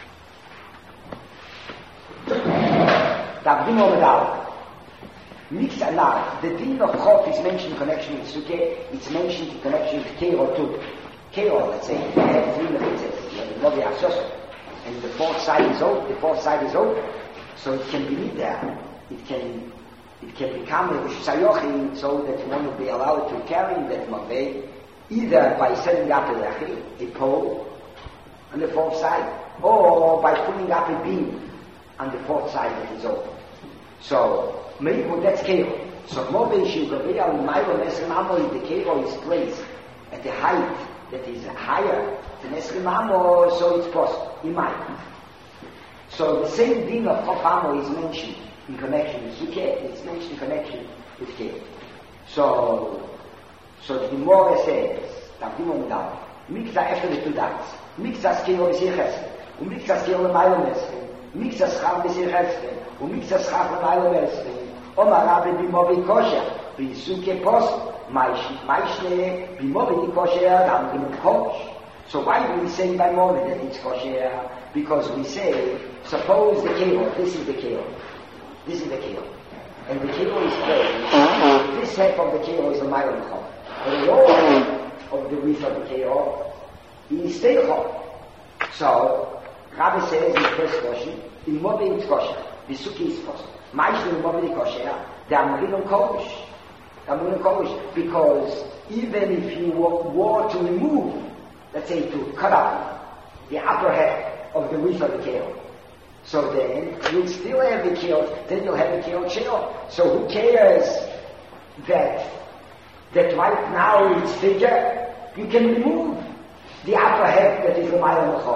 [SPEAKER 2] Davdim Omedal. Miksa now, the din of Chof is mentioned in connection with Sukkah, it's mentioned in connection with Keiro too. Keiro, let's say, they have 3 mechitzes. You have the Novi Asos, and the fourth side is open, so it can be there. It can become a shayochin so that one will be allowed to carry that maveh either by setting up a pole on the fourth side or by putting up a beam on the fourth side that is open. So, maybe that's kero. So, maveh shigaveh al mayro nesrimamo, the kero is placed at a height that is higher than nesrimamo, so it's possible. He might. So, the same thing of chofamo is mentioned in connection with Sukkah, it's mentioned in connection with Kev. So the Gemara says, Tavdim Omedal, Miksa after the 2 days, Miksa Skiro B'Sir Chesed, Miksa Skiro L'Maylo Mesrin, Miksa Schach B'Sir Chesed, Miksa Schach L'Maylo Mesrin, Omar Rabbi B'Movi Kosher, B'Sukkah Post, Maishne B'Movi Kosher, Adam B'Movi Kosh. So why do we say by Movi that it's Kosher? Because we say, suppose the Kero, this is the Kero. This is the kilo. And the kilo is placed. This half of the kilo is a mile chol. But the lower of the width of the kilo is stay chol. So, Rabbi says in the first question, in Mobi it's kosher. The Sukkah is kosher. Ma'ishnu in Mobi kosher, the Amrinum kodesh. Because even if you were to remove, let's say to cut up the upper half of the width of the kilo, so then you'll still have the kiyot, then you'll have the kiyot sheo. So who cares that right now it's bigger? You can remove the upper half that is the mile and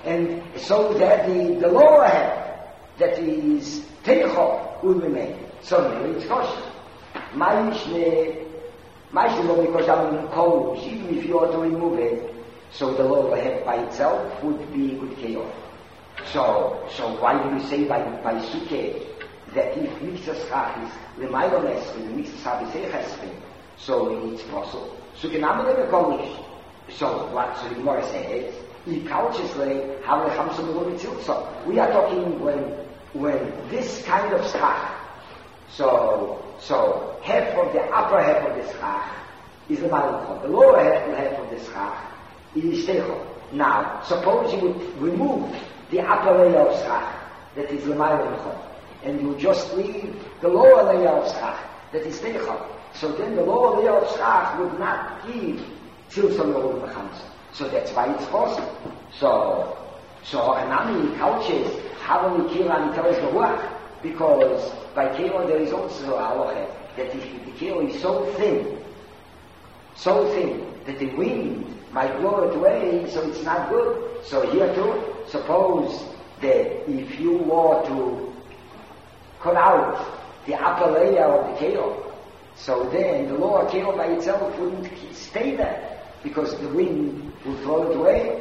[SPEAKER 2] And so that the lower head, that is Teicho, will remain. So really it's kosher. Maishne, because I'm in cold, even if you are to remove it, so the lower head by itself would be good chaos. So why do you say by Sukkah that if Mitzvah Schach is Lemailo Nesri, the Mitzvah Schach is Echesri, so it's possible. Sukkah Namalem Ekolish. So what the Gemara says, we are talking when this kind of schach, so half of the upper half of the schach is the malachot. The lower half of the schach is teichot. Now, suppose you would remove the upper layer of schach, that is the malachot, and you just leave the lower layer of schach, that is teichot. So then the lower layer of schach would not give Tzilson L'Olam V'Chamsa. So that's why it's possible. So Hanami couches Havali Kila and tells the work, because by Kila there is also a halacha that if the Kila is so thin that the wind might blow it away, so it's not good. So here too, suppose that if you were to cut out the upper layer of the Kila, so then the lower Kila by itself wouldn't stay there, because the wind will throw it away.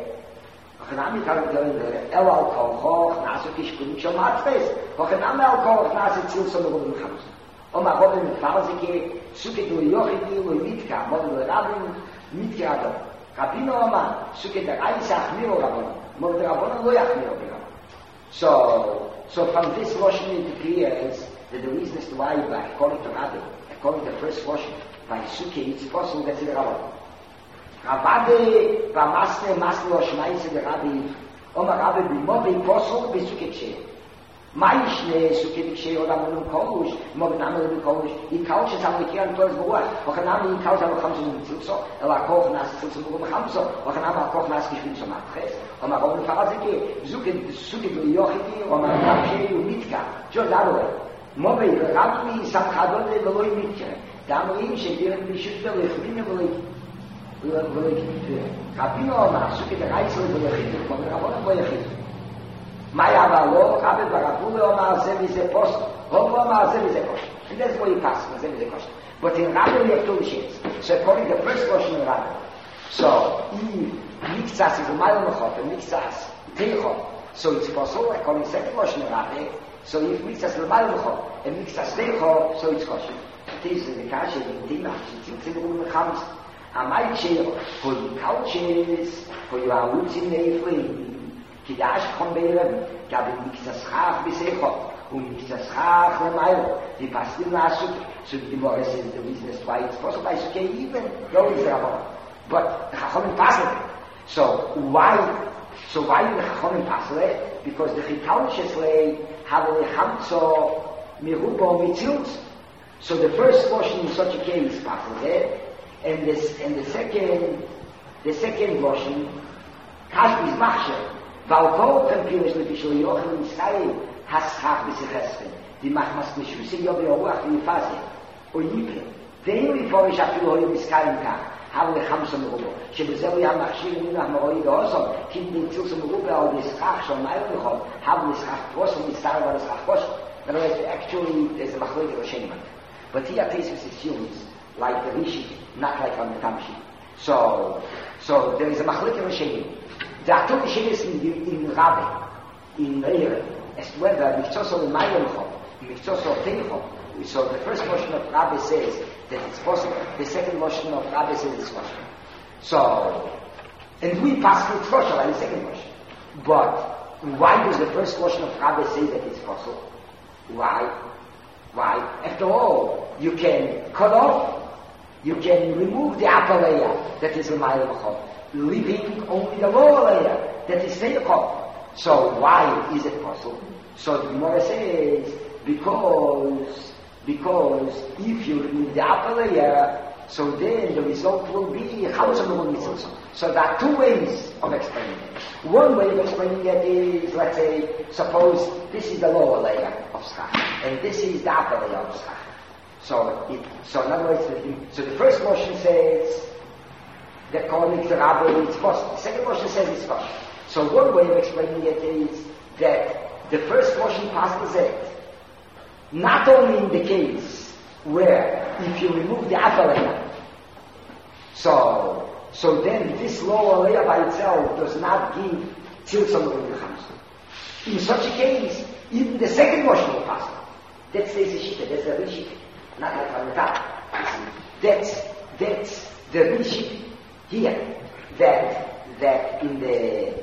[SPEAKER 2] So from this washing it appears that the reason is why, according to Rabbi, according to the first washing, by Sukkah it's possible that it's Rabbi. Rabbi, Masne, or Shmaise, the Rabbi, Rabbi, Bimobe, Posol, Besuke Kshe. Maishne, Suke Kshe, or Ramun Kolush, Mognam Kolush, in couches have the Kiran Torres Boa, or Hanami in couch of Hamson in Tilso, or Koch Nas Tilso Hamso, or Hanama Koch Nas Kishvin Somatres, or Magon Farazike, Suke Yochiti, or Magamshe, Mitka, just that way. Mobe, Rabbi, Samkhadone, the Loy Mitka, Damoim, Shediran, Bishop, the Rabino Omar, Sukkah the Reitzel of the Yechid, from the Rabbonim Yechid. Maya Valo, Rabbi Barabule Omar, Zem is a post, Robo Omar, Zem is a post. And that's why he passed, Zem is a post. But in Rabbi we have two shades. So according to the first portion of Rabbi, so if Miktsas is a mile mechot, and Miktsas Teichot, so it's possible, according to the second portion of Rabbi, so if Miktsas is a mile mechot, and Miktsas Teichot, so it's kosher. It is in the Kasha, in Tina, it's in the L'Olam V'Chamsa. A my chair for the couches, for your roots in the flame, Kidash Kombelem, Gabin Mixaschach Bisechot, Mixaschach Lemailo, the Pastil Nasuk, so the Gemara says the reason is why it's possible by Sukkah even though it's Rabban. But the Chachamim passed it. So why did the Chachamim pass it? Because the Chitauches lay have a Hamzo Mirubo Mitzilz. So the first portion in such a case passes it. And the second version, Kashbi is Machsher. Valkol Tempilish Lefishol Yochel Yisrael Haschach B'Sechesken. Die Machmas Meshuse Yobe Oruach V'Yifazeh. O Yipre. Ve'inu Yiforish Afilu Holim Yisrael Kach. Havu Lechamsa Merubo. Shebezeu Yam Machshir Minach Meroi Ve'ozom. Kim B'Yitzilsa Merubo Al Yisrach Shom Mayel V'chol. Havu Yisrach Posel Yisrael Val Yisrach Posel. In other words, actually, there's a Machlok Roshenim. But here Tesis assumes, like the Rishi, not like on the Tamshi. So there is a Machlok Roshenim. The Atul Rishenis in Rabbi, in Meir, as to whether Mitzvah Mayel Mitzvah Teichot. So the first portion of Rabbi says that it's possible. The second portion of Rabbi says it's possible. So, and we pass through Troshel by the second portion. But why does the first portion of Rabbi say that it's possible? Why? After all, you can cut off, you can remove the upper layer that is a mile of leaving only the lower layer that is Teichot. So why is it possible? So the Gemara says, because if you remove the upper layer, so then the result will be Chalzam. So there are two ways of explaining it. One way of explaining it is, let's say, suppose this is the lower layer of Schach, and this is the upper layer of Schach. So in other words, so the first portion says that according to Rabbi it's possible. The second portion says it's possible. So one way of explaining it is that the first portion passes it, not only in the case where if you remove the upper layer, so then this lower layer by itself does not give Tziltzon L'Chamsa. In such a case, even the second portion will pass. That's the Shita, that's the Rishik, not like on the top. That's the Rishik here, that in the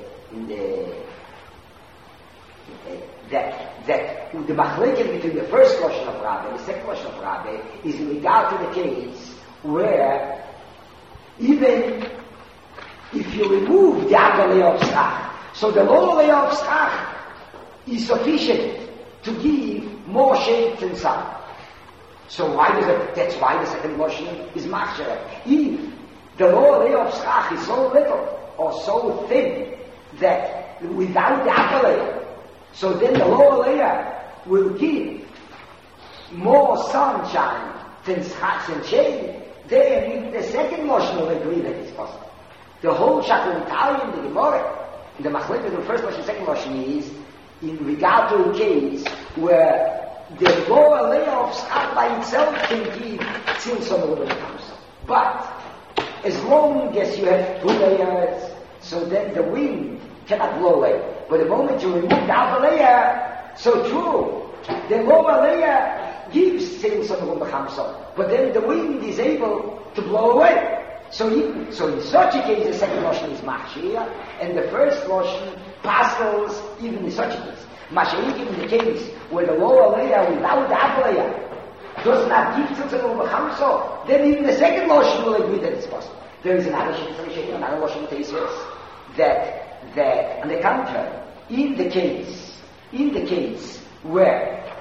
[SPEAKER 2] machlekes between the first portion of Rabbi and the second portion of Rabbi is in regard to the case where even if you remove the upper layer of schach, so the lower layer of schach is sufficient to give more shade than some. So that's why the second portion is machsher. If the lower layer of schach is so little or so thin that without the upper layer, so then the lower layer will give more sunshine than schach and shade, then even the second motion will agree that it's possible. The whole Shakal Italian, the Gemara, the machlekes of the first motion, second motion is in regard to a case where the lower layer of schach by itself can give Tziltzon L'Chamsa. But as long as you have two layers, so then the wind cannot blow away. But the moment you remove the upper layer, so true, the lower layer gives Tziltzon L'Chamsa, but then the wind is able to blow away. So in such a case, the second motion is Machshir, and the first motion passes even in such a case. Machshir in the case where the lower layer without the upper layer does not give Tziltzon L'Chamsa, then even the second motion will agree that it's possible. There is another Shikha, another motion case that on the contrary, in the case where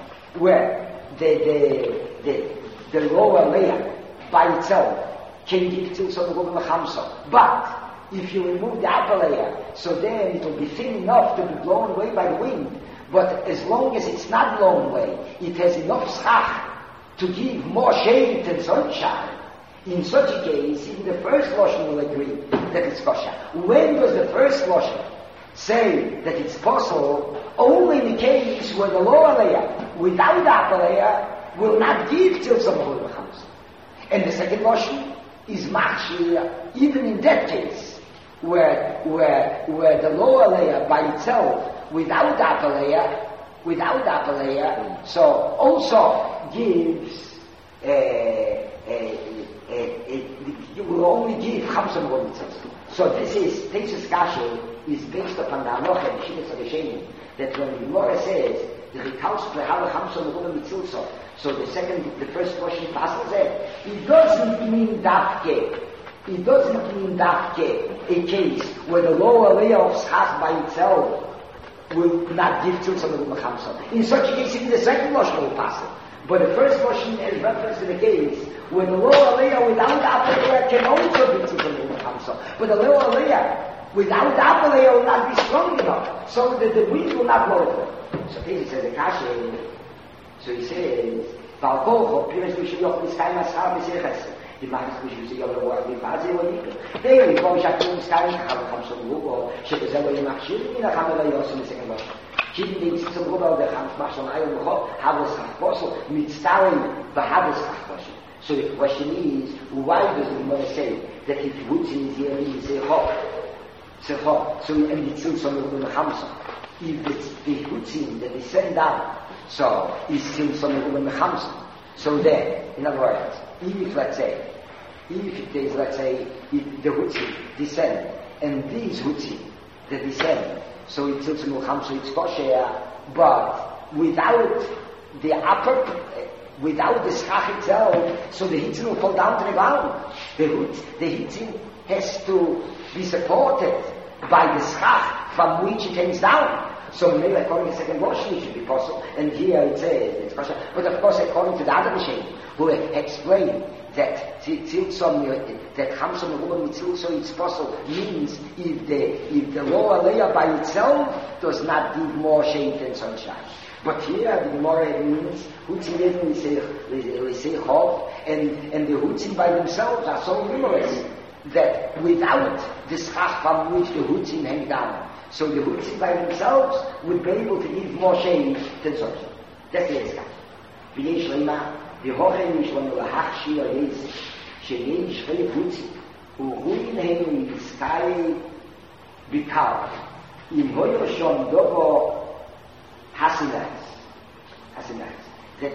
[SPEAKER 2] the lower layer by itself can give Tziltzon L'Chamsa, but if you remove the upper layer, so then it will be thin enough to be blown away by the wind. But as long as it's not blown away, it has enough schach to give more shade than sunshine. In such a case, even the first Lashon will agree that it's kosher. When does the first Lashon say that it's possible? Only in the case where the lower layer, without the upper layer, will not give Tziltzon L'Chamsa. And the second Lashon is Machshir, even in that case, where the lower layer by itself, without the upper layer, so also gives it will only give Chamsa M'Gonitzos. So this Kasher is based upon the Halacha and Shittas HaRishonim, that when the Gemara says that it counts to have Chamsa M'Gonitzos, so the first portion passes it, it doesn't mean dafke a case where the lower layer of schach by itself will not give Tziltzon L'Chamsa. In such a case, even the second Lashon will pass it. But the first Lashon is reference to the case where the lower layer without the upper layer can also be Tziltzon L'Chamsa. But the lower layer without the upper layer will not be strong enough, so that the wind will not blow it. So this is the Kasha. So he says, Valkocho, Pires Mishiyot, Niskay Maschar, Mesirches. Die machen es nicht, wie sie aber wollen, die Phase oder nicht. Der, ich komme, ich habe uns gar nicht, aber komm schon Rubo, ich habe selber gemacht, ich habe mir nach Hamela Yosef mit Segen Losch. Ich habe den zum Rubo, der Kampf macht schon ein und hoch, habe es Kachposel, mit Starring, habe es Kachposel. So the question is, why does the Gemara say that if Wutzin is here, he say hoch, so and the Tziltzon L'Chamsa. If the Wutzin that they send down, so is Tziltzon L'Chamsa. So then, in other words, if the Hutzim descend, and these Hutzim that descend, so it's Tziltzon L'Chamsa, it's kosher, but without the schach itself, so the Hitzim will fall down to the ground. The Hitzim has to be supported by the schach from which it hangs down. So maybe according to the second Lashon it should be possible, and here it says it's kosher. But of course, according to the other Rishonim, who explain that Tziltzon, that Chamsa M'Gula Mitziltzon, it's possible, means if the lower layer by itself does not give more shade than sunshine. But here the Gemara means Hutzim we say Chov, and the Hutzim by themselves are so numerous that without the schach from which the Hutzim hang down, So the Hutzim by themselves would be able to give more shade than Zosha. That's the Eska. V'yesh leima, v'hochen yishlom l'hachshi ha'yezeh, sheyesh chei Hutzim, u'ruin hem yizkai b'kar, im hoyo shom dobo hasinais. That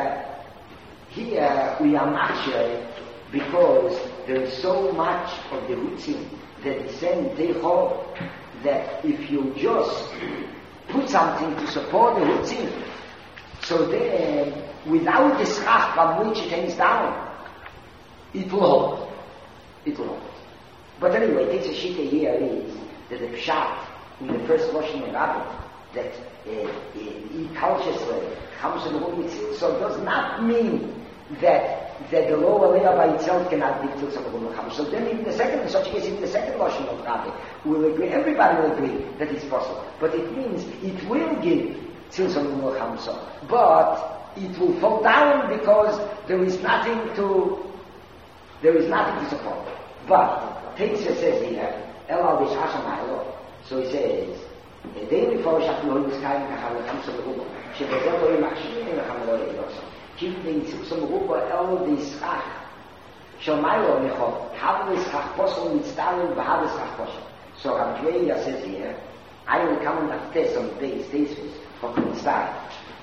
[SPEAKER 2] here we are machsher because there is so much of the Hutzim that send Deichor that if you just put something to support the Hutzim, so then without the schach from which it hangs down, it will hold. But anyway, this shita here is that the pshat in the first washing of Rabbi that he consciously comes in the whole mitzvah, so it does not mean that the lower layer by itself cannot be Tzilsa Mechum. So then in the second, in such a case, in the second washing of Rabbi, we'll agree, everybody will agree that it's possible. But it means it will give Tzilsa Mechum, but it will fall down because there is nothing to support. But Teitze says here, Elal B'Shasha Ma'alo, so he says, Daily for Shaklo is kind of Mechum Mechum, Shebezel Machshin Mechum Mechum. Keep the Tzilsa Meruba El Dischach. Shomaylo Mechov. Have the Schach Posel with Stalin, Bahab Schach Posel. So Rav Dweya says here, I will come and have test on the base, Tesis, from the start.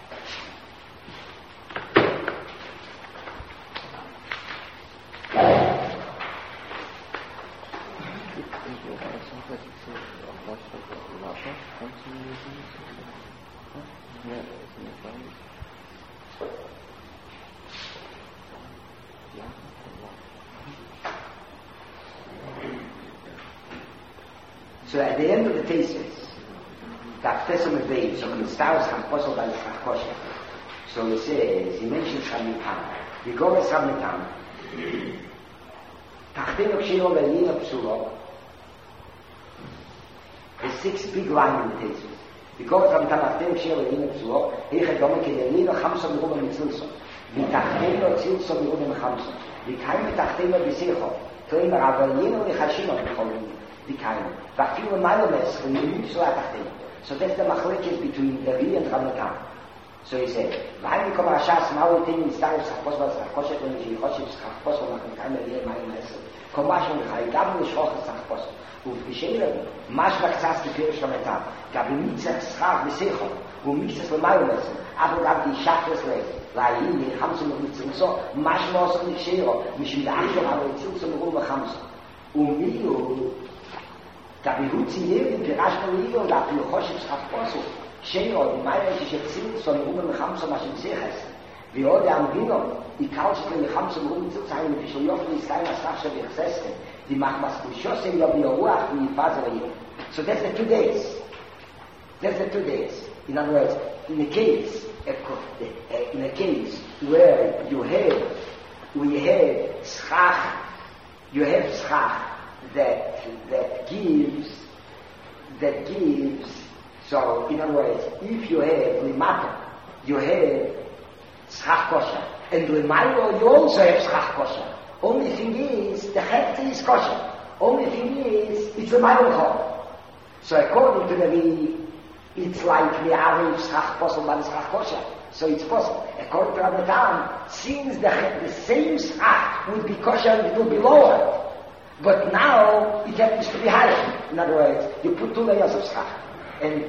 [SPEAKER 2] So at the end of the thesis, that Tessim of Beis, so the stars have possible by Chakosha. So he says, he mentions Chamitam. The Gomes Chamitam. Tachtin of Shiro Le'yin of Psulo. The 6 big lines in the thesis. The Gomes Chamitam, Tachtin of Shiro Le'yin of Psulo, Heiche Dome Kedelin of Chamsa Meruba Mitzilso. V'tachtin of Tzilso Meruba Mechamsa. V'kaim v'tachtin of B'Secho. Toim Ravayin of V'chashim of B'cholim. Vafilu Malomes, when you use so that's the machlekes between the Ri and Ramatam. So he said, V'hayim Kom Rashas Ma'u Tin in Star Schachpos Val Schachposhet when you Choshib Schachpos when you come here Ma'im Esel. Komashon Chaygav L'Shchoch Schachpos. Uv'B'Sheirem Mash V'Ktsas K'Pirish Ramatam. Gabi Mitzach Schach V'Seichon. U'Mitzach L'Mayim Esel. Avo Gav Di Shachres Lev. V'Hayim Di Chamsu M'Mitzilso. Mash Ma'osom L'Sheiro. Mishim D'Achshom Avo Tzilso M'Ru V'Chamsu. U'Miyu Gabi Hutzim Yevim Pirashno Liyo Gabi Choshib Schachposu. Sheiro, die Meier ist jetzt so ein Mechamso Mashim Seches. Wie heute am Gino, die Kautschke Mechamso zu zeigen, wie schon Jochen ist keiner Sachsche wie Chsesten. Die machen was Kushosse, wie die Ruach, wie die Faser hier. So that's the 2 days. That's the 2 days. In other words, in a case where we have schach that gives. So, in other words, if you have Limato, you have Schach Kosher, and Limato, you also have Schach Kosher. Only thing is, the Hefti is Kosher. Only thing is, it's Limato Chol. So, according to the Ri, it's like the Arif Schach Posel by Schach Kosher. So, it's possible. According to Ramadan, since the same Schach would be Kosher, it would be lower. But now, it happens to be higher. In other words, you put 2 layers of Schach. And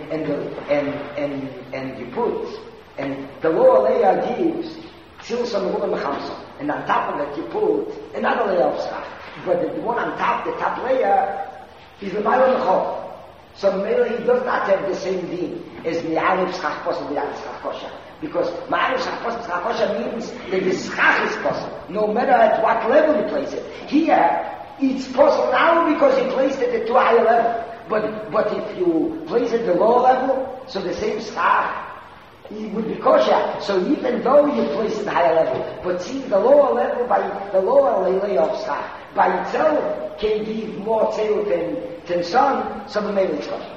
[SPEAKER 2] you put, and the lower layer gives Tzilsa Meruba Mechamsa, and on top of it you put another layer of Schach. But the one on top, the top layer, is the Ma'or Mechol. So maybe he does not have the same deen as the Ma'arif Schach Posel, the Ma'arif Schach Kosher. Because Ma'arif Schach Posel, Schach Kosher means that the Schach is possible, no matter at what level you place it. Here, it's possible now because you placed it at 2 higher level. But if you place it at the lower level, so the same schach, it would be kosher. So even though you place it at the higher level, but see the lower level by the lower layer of schach by itself can give more tzeilut than sun, so the male is kosher.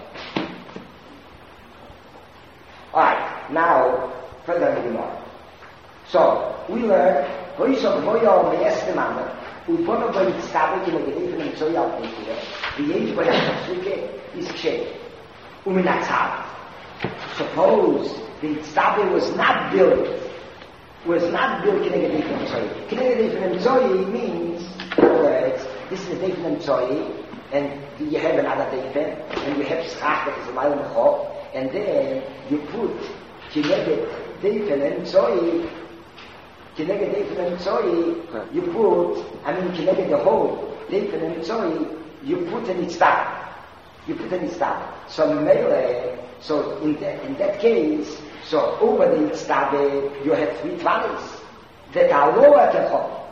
[SPEAKER 2] Alright, now further in the more. So we learn Hoyisov Hoyo Meyestemanda. ובונו במצטאבק עם הגדיף ונמצואי על פנקיה, ויש בו יחסוקה איס קשה. Uminatzal. Suppose the Itztabe was not built Kineged Deifin Emtzoi. Kineged Deifin Emtzoi means, in other words, this is a Deifin Emtzoi, and you have another Deifin, and you have Schach that is a mile and a half, and then you put Kineged Deifin Emtzoi, you put, Kineged the whole Deifin Emtzoi, you put an Itztabe. So in that case, so over the Itztabe, you have 3 tvalis that are lower than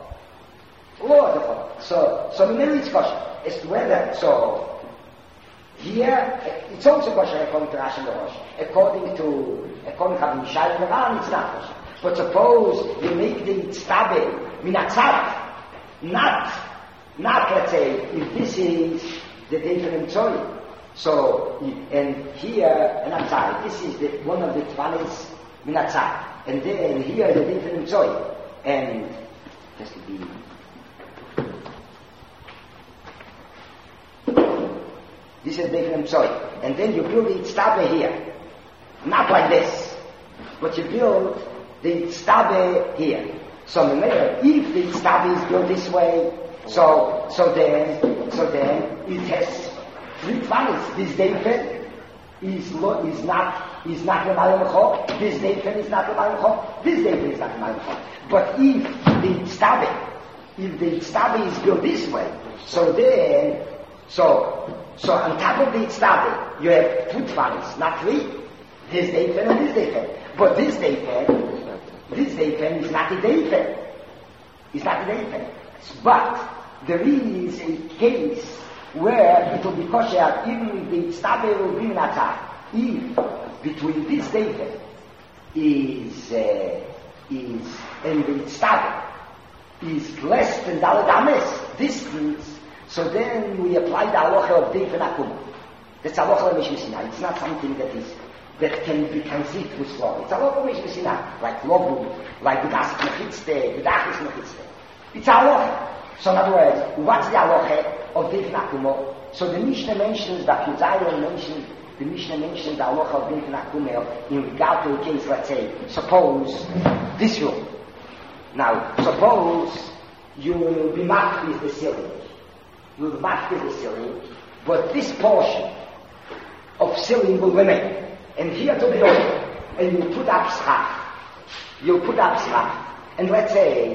[SPEAKER 2] Chol. So Minel is kosher. As to whether, so here, it's also kosher according to Rashi and Rosh. According to Rabbi Mishai and Ran, it's not kosher. But suppose you make the Itztabe minatzad, not let's say, if this is the Deifin Emtzoi. So, and here, and I'm sorry, this is one of the tvalis minatzad. And then here the Deifin Emtzoi. And just to be this is Deifin Emtzoi. And then you build the Itztabe here. Not like this. But you build the Itztabe here. So if the Itztabe is built this way, so then it has 3 tvalis. This Deifin is not L'mayim Chol. This Deifin is not L'mayim Chol. This Deifin is not L'mayim Chol. But if the Itztabe is built this way, so on top of the Itztabe, you have 2 tvalis, not 3. This Deifin and this Deifin. But this Deifin is not a Deifin. It's not a Deifin. But there is a case where it will be kosher even if the Itztabe will be minatzad. If between this Deifin is and the Itztabe is less than Daled Ames distance, so then we apply the halacha of Deifin Akum. That's halacha of Mishmei Sinai. It's not something that can be conceived with law. It's halacha of Mishmei Sinai, like Logu, like the Das Mechitzte, the Dachis Mechitzte. It's halacha. So in other words, what's the halacha of Deifin Akumo? So the Mishnah mentions, the Puzayim mentions, the halacha of Deifin Akumo in regard to a case, let's say, suppose this room. Now, suppose you will be marked with the ceiling. You will be marked with the ceiling, but this portion of ceiling will remain. And here to the door, and you put up schach. And let's say,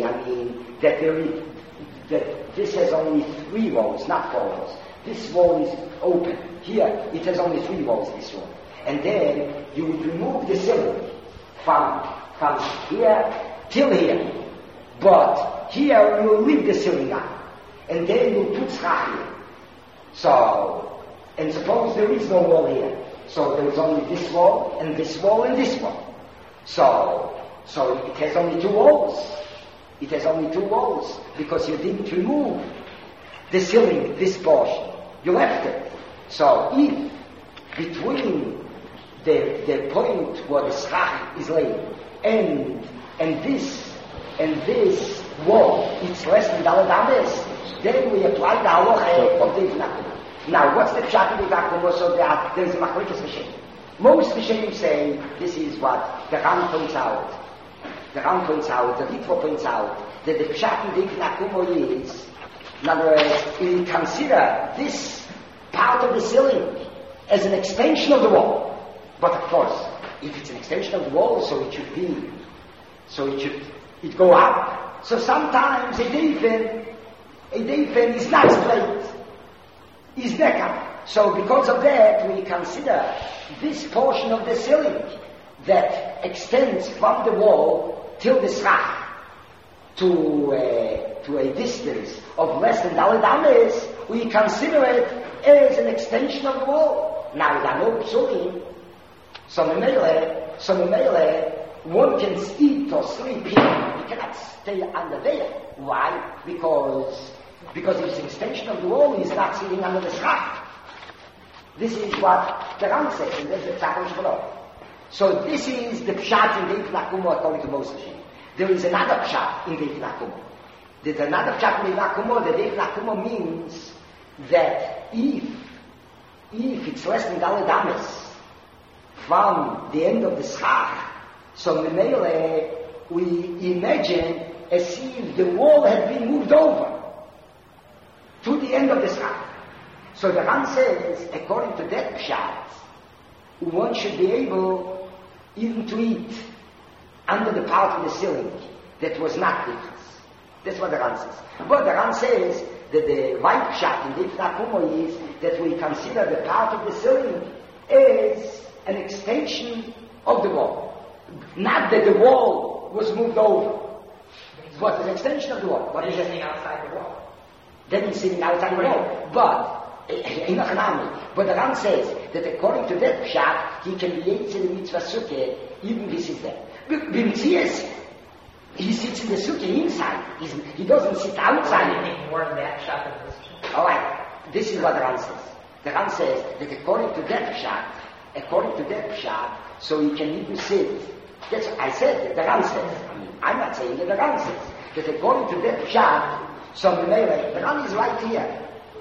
[SPEAKER 2] that this has only 3 walls, not 4 walls. This wall is open. Here, it has only 3 walls, this wall. And then you would remove the ceiling from here till here. But here you will leave the ceiling up. And then you put schach here. So, and suppose there is no wall here. So there is only this wall, and this wall, and this wall. So it has only 2 walls. It has only 2 walls, because you didn't remove the ceiling, this portion. You left it. So if between the point where the schach is laid and this wall, it's less than Daled Ames, then we apply the halacha of Deifin Akumo. Now, what's the pshat of Deifin Akumo? So there is a machlokes Rishonim. Most Rishonim say this is what the Ram points out. The Ritva points out that the pshat in Deifin Akumo is, in other words, we consider this part of the ceiling as an extension of the wall. But of course, if it's an extension of the wall, so it should go up. So sometimes a Deifin is not straight, is decked. So because of that, we consider this portion of the ceiling that extends from the wall till the schach to a distance of less than Daled Ames, we consider it as an extension of the wall. Now, there are no psulim, so memele, one can eat or sleep here. He cannot stay under there. Why? Because it's an extension of the wall, he's not sitting under the schach. This is what the Ram says, and there's the Tzachar Shkolot. So this is the pshat in Deifin Akumo according to most Rishonim. There is another pshat in Deifin Akumo. There's another pshat in Deifin Akumo. The Deifin Akumo means that if it's less than Daled Ames, from the end of the schach. So Memele, we imagine as if the wall had been moved over to the end of the schach. So the Ran says, according to that pshat, one should be able even to eat under the part of the ceiling that was not different. That's what the Ran says. But the Ran says that the right pshat in the Ifnakumo is that we consider the part of the ceiling as an extension of the wall. Not that the wall was moved over, but an extension of the wall. What is
[SPEAKER 3] sitting outside the wall.
[SPEAKER 2] Then he's sitting outside the wall. But the Ran says that according to that pshat, he can be able to the mitzvah sukkah even if he sits there. He sits in the sukkah inside. He doesn't sit outside.
[SPEAKER 3] Anything more than that pshat than this pshat.
[SPEAKER 2] All right. This is what the Ran says. The Ran says that according to that pshat, so he can even sit. That's what I said. The Ran says. I'm not saying that the Ran says that according to that pshat, so the Ran is right here.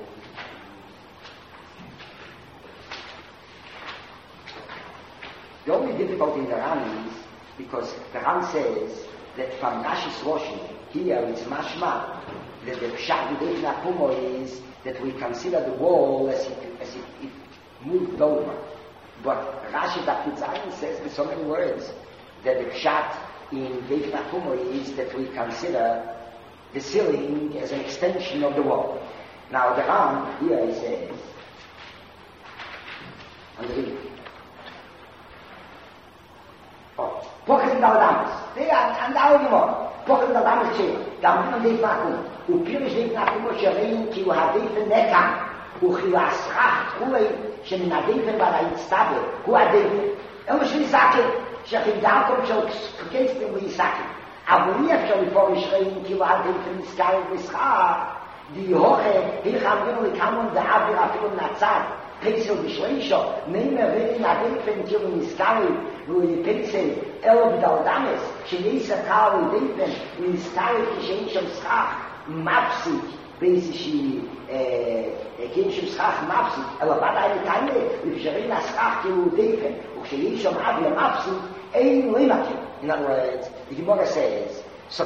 [SPEAKER 2] The only difficulty in the Ran is because the Ran says that from Rashi's Roshi, here it's mashma, that the pshat with Ifnakumo is that we consider the wall as it moved over. But Rashi Daf Zayin says in so many words that the pshat in Ifnakumo is that we consider the ceiling as an extension of the wall. Now the Ran here he says, Pochim Daladamas. They are and our Gemara. Pochim Daladamas say, Daladamas Deit Nakum. Upirish Deit Nakum Sherein ki Hadeifen Nekam. Uchilasrach Kulei Shemin Hadeifen Balayit Stabel. Hu Hadeifen. Shri Sakin. Shechim Dalkom Shel Kekestim Hu Yisakin. Aber wie אפשר לפעול Sherein ki Hadeifen Niskar V'Schar. Die Hoche Hilchavim Likamon Da'avir Afilum Natzad. Pesel Bishleisha. Nehme Rein Hadeifen Kilu Niskari. והוא יפצל אלו בדלדמס, שיש הקהל ודייפן, ונסתרת כשאין שם שכח מפסיק, באיזושהי, כן שם שכח מפסיק, אלא ודאי מתענה, ובשרים השכח כאילו דייפן, וכשיש שם אביה מפסיק, אין לימקים. In other words, the Gemara says,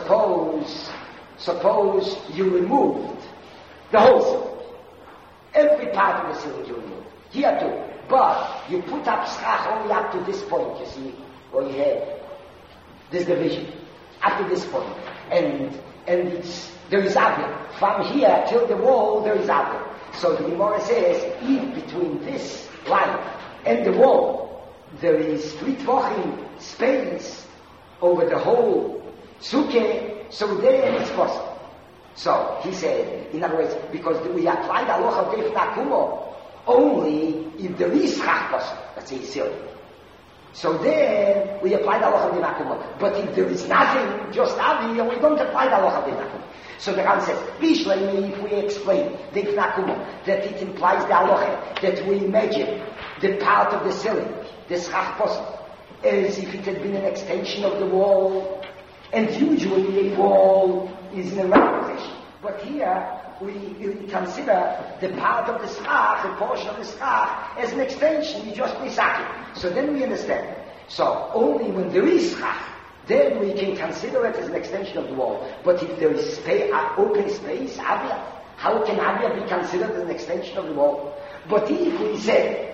[SPEAKER 2] suppose you removed the whole ceiling. Every part of the ceiling you removed. Here too. But you put up schach only up to this point, you see, where you have this division, up to this point. And there is Avia. From here till the wall, there is Avia. So the Gemara says, if between this line and the wall, there is 3 tvochim space over the whole sukkah, so there it's possible. So he said, in other words, because we applied halacha of Ifnakumo, only if there is schach person, let's say ceiling. So then we apply the halacha b'nakumot. But if there is nothing, just avi, we don't apply the halacha b'nakumot. So the Ran says, Bishlemi, if we explain the b'nakumot, that it implies the halacha, that we imagine the part of the ceiling, the schach person, as if it had been an extension of the wall, and usually a wall is in a right position. But here, we consider the part of the schach, the portion of the schach, as an extension, we just misaki. So then we understand. So only when there is schach, then we can consider it as an extension of the wall. But if there is open space, avia, how can avia be considered as an extension of the wall? But if we say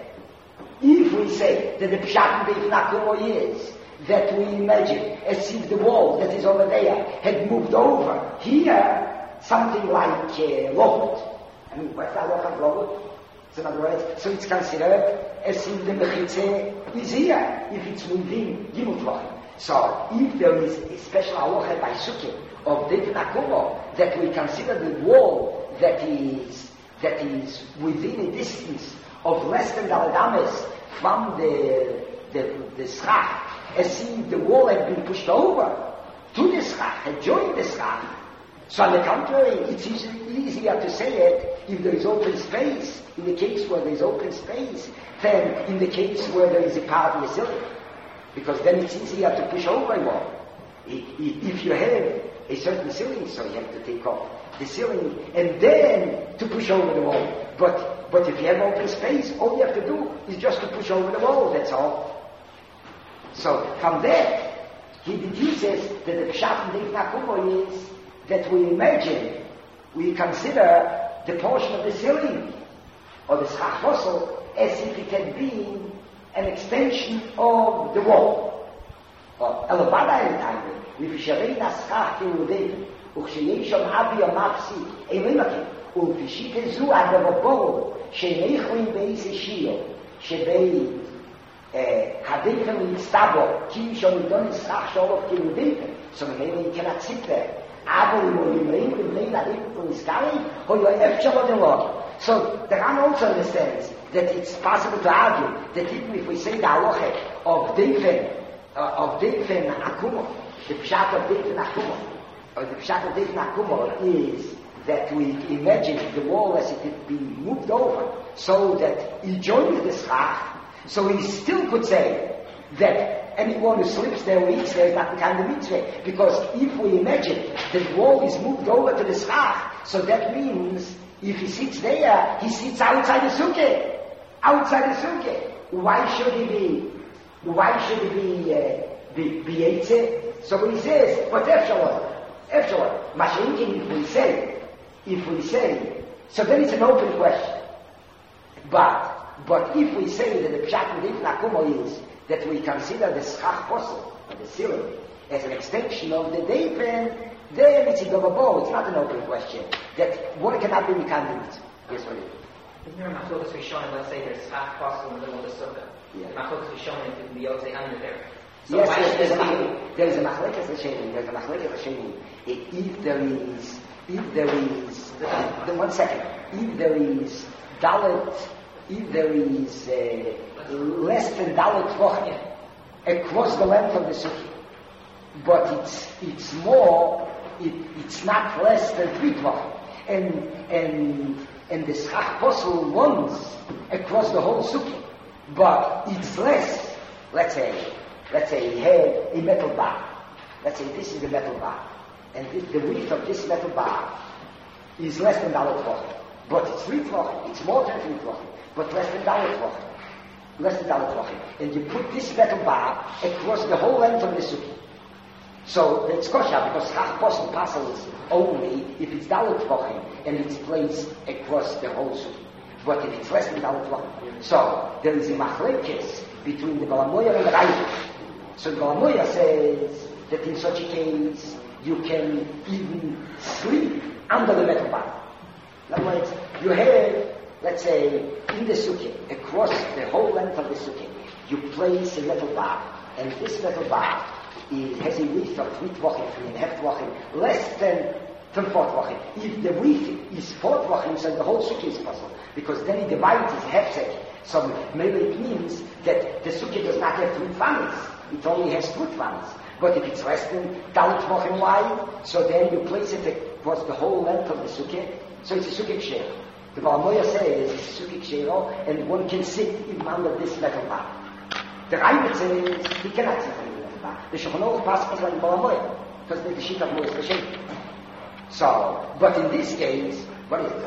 [SPEAKER 2] that the pshat of Ifnakumo is that we imagine as if the wall that is over there had moved over here, something like Lobot. I mean, what's the halacha of Lobot? So in other words, so it's considered as if the mechitze is here, if it's within Gimel Tvachim. So if there is a special halacha by Sukkah of Deit Nakumo, that we consider the wall that is within a distance of less than Daladames from the schach, as if the wall had been pushed over to the schach, had joined the schach. So on the contrary, it's easier to say it if there is open space, in the case where there is open space, than in the case where there is a part of the ceiling. Because then it's easier to push over a wall. If you have a certain ceiling, so you have to take off the ceiling and then to push over the wall. But if you have open space, all you have to do is just to push over the wall, that's all. So from there, he deduces that the Pshat in Deif Nakumo is that we imagine, we consider the portion of the ceiling or the schach fossil as if it had been an extension of the wall. Elevada in time, with Sharina schach Yehudim, Uchsheyeshom Abi Amapsi, Elimaki, Ufishite Zu Adavaboro, Sheneichwin Beis Shio, Shebei Hadinfen Litztabo, Kim Shonidon Schach Sholof Yehudim, so maybe you cannot sit there. So the Ram also understands that it's possible to argue that even if we say the halacha of Deifen Akumo, the Pshat of Deifen Akumo, or the Pshat of Deifen Akumo is that we imagine the wall as it had been moved over so that he joins the schach, so he still could say that anyone who sleeps there or eats there is not the kind of mitzvah. Because if we imagine that the wall is moved over to the schach, so that means if he sits there, he sits outside the sukkah. Outside the sukkah. Why should he be Yetze? So when he says, but Efshalom, Mashinkin, if we say, so then it's an open question. But if we say that the Pshat Deif Nakumo is that we consider the schach fossil, or the ceiling, as an extension of the Deifen, then it's a Gavabo, it's not an open question. That one cannot be Mikandit. Yes, what is it?
[SPEAKER 3] Isn't there a Machlokas Rishonim, let's say there's schach fossil in the middle of the sukkah? Yeah. Machlokas Rishonim can be Yotze under there. So yes, there's a Machlokas Rishonim. If there is, one second, if there is Dalet, if there is less than Dalet Tvochim across the length of the sukkah, but it's more, it's not less than 3 Tvochim, and the schach fossil runs across the whole sukkah, but it's less. Let's say he had a metal bar. Let's say this is the metal bar, and the width of this metal bar is less than Dalet Tvochim, but it's 3 Tvochim, it's more than 3 Tvochim, but less than Dalet Tvochim. And you put this metal bar across the whole length of the sukkah. So it's kosher because schach fossil passes only if it's Dalet Tvochim and it's placed across the whole sukkah. But if it's less than Dalet Tvochim, so there is a machlekes between the Balamoya and the Raiva. So the Balamoya says that in such a case you can even sleep under the metal bar. In other words, you have, let's say, in the sukkah, across the whole length of the sukkah, you place a metal bar, and this metal bar has a width of 3 Tvochim, 3.5 Tvochim, less than 4 Tvochim. If the width is 4 Tvochim, so the whole sukkah is possible, because then it divides it half-sek. So maybe it means that the sukkah does not have 3 tvanis, it only has 2 tvanis. But if it's less than Dalet Tvochim wide, so then you place it across the whole length of the sukkah, so it's a sukkah ksher. The Balamoya says it's a sukkah ksher, and one can sit even under this metal bar. The Raiva says he cannot sit under the metal bar. The Shulchan Aruch passes like the Balamoya, because the sheet of Moshe Hashem. So, but in this case, what is it?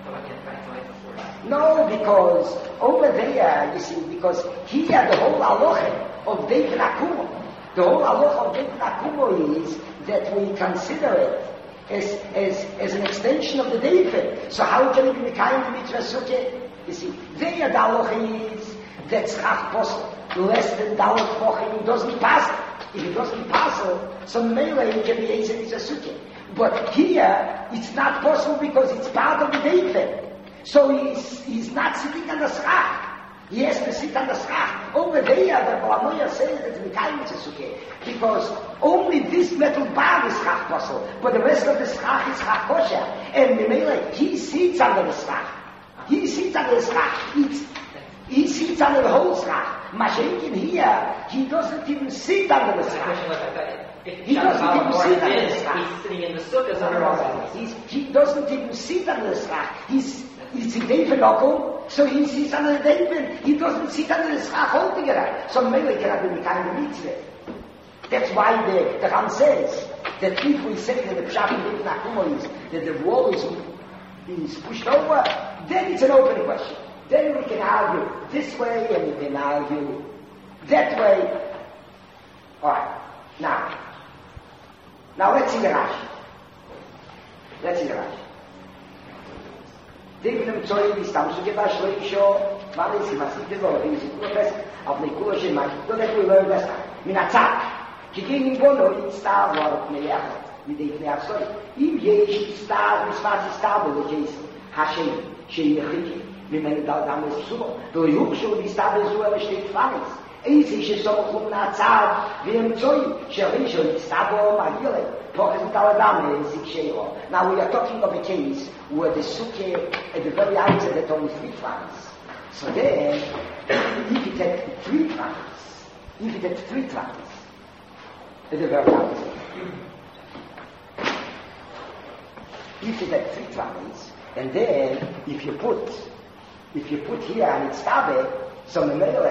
[SPEAKER 3] No, because over there, you see, because here the whole halacha of Deifen Akumo, the whole halacha of Deifen Akumo is that we consider it as an extension of the Deifen. So how can it be kind of mitzvah sukkah? You see, there the halacha is that schach fossil less than Dalet Tvochim doesn't pass. If it doesn't pass, so melee it can be a mitzvah sukkah. But here it's not possible because it's part of the Deifen. So he's not sitting on the schach. He has to sit on the schach. Over there, the Balamoya says that we can't mitzvah sukkah because only this metal bar is schach possible, but the rest of the schach is schach kosher. And Mimele, he sits under the schach. He sits under the schach. He sits under the whole schach. Mashenkin here, he doesn't even sit under the schach. He doesn't even sit under the schach. He's sitting in the sukkah.
[SPEAKER 2] He doesn't even sit under the schach. It's a Deifen Okum, so he sits under the Deifen. He doesn't sit under the schach altogether. So maybe it cannot be kind of mitzvah. That's why the Ram says that if we say that the Pshat in Deifen Akumo is that the wall is pushed over, then it's an open question. Then we can argue this way and we can argue that way.
[SPEAKER 3] Alright, now let's see the Rashi. Devinem Tzoi Vistamsu Geba Shloisho, Valis Masik Devor, in Sikula of Nikula Shemach, so that we learn this time. Minatzak, Kikin Bono, in Star War, Meyach, Midek Neaksoi, Im Yesh, Star, Misfasi Star, the case, Hashem, Sheyechiki, Mimen Daldamis Sumo, the Yukshu, the Star, the Zuel, State Fanis. Easy, she saw from Natsad, Vim Tzoi, Sherisho, Sabo, Magile, Now we are talking of a case where the suke at the very outset had only 3 trams. So then, if it had 3 trams, at the very outset, and then if you put here an itztabe, so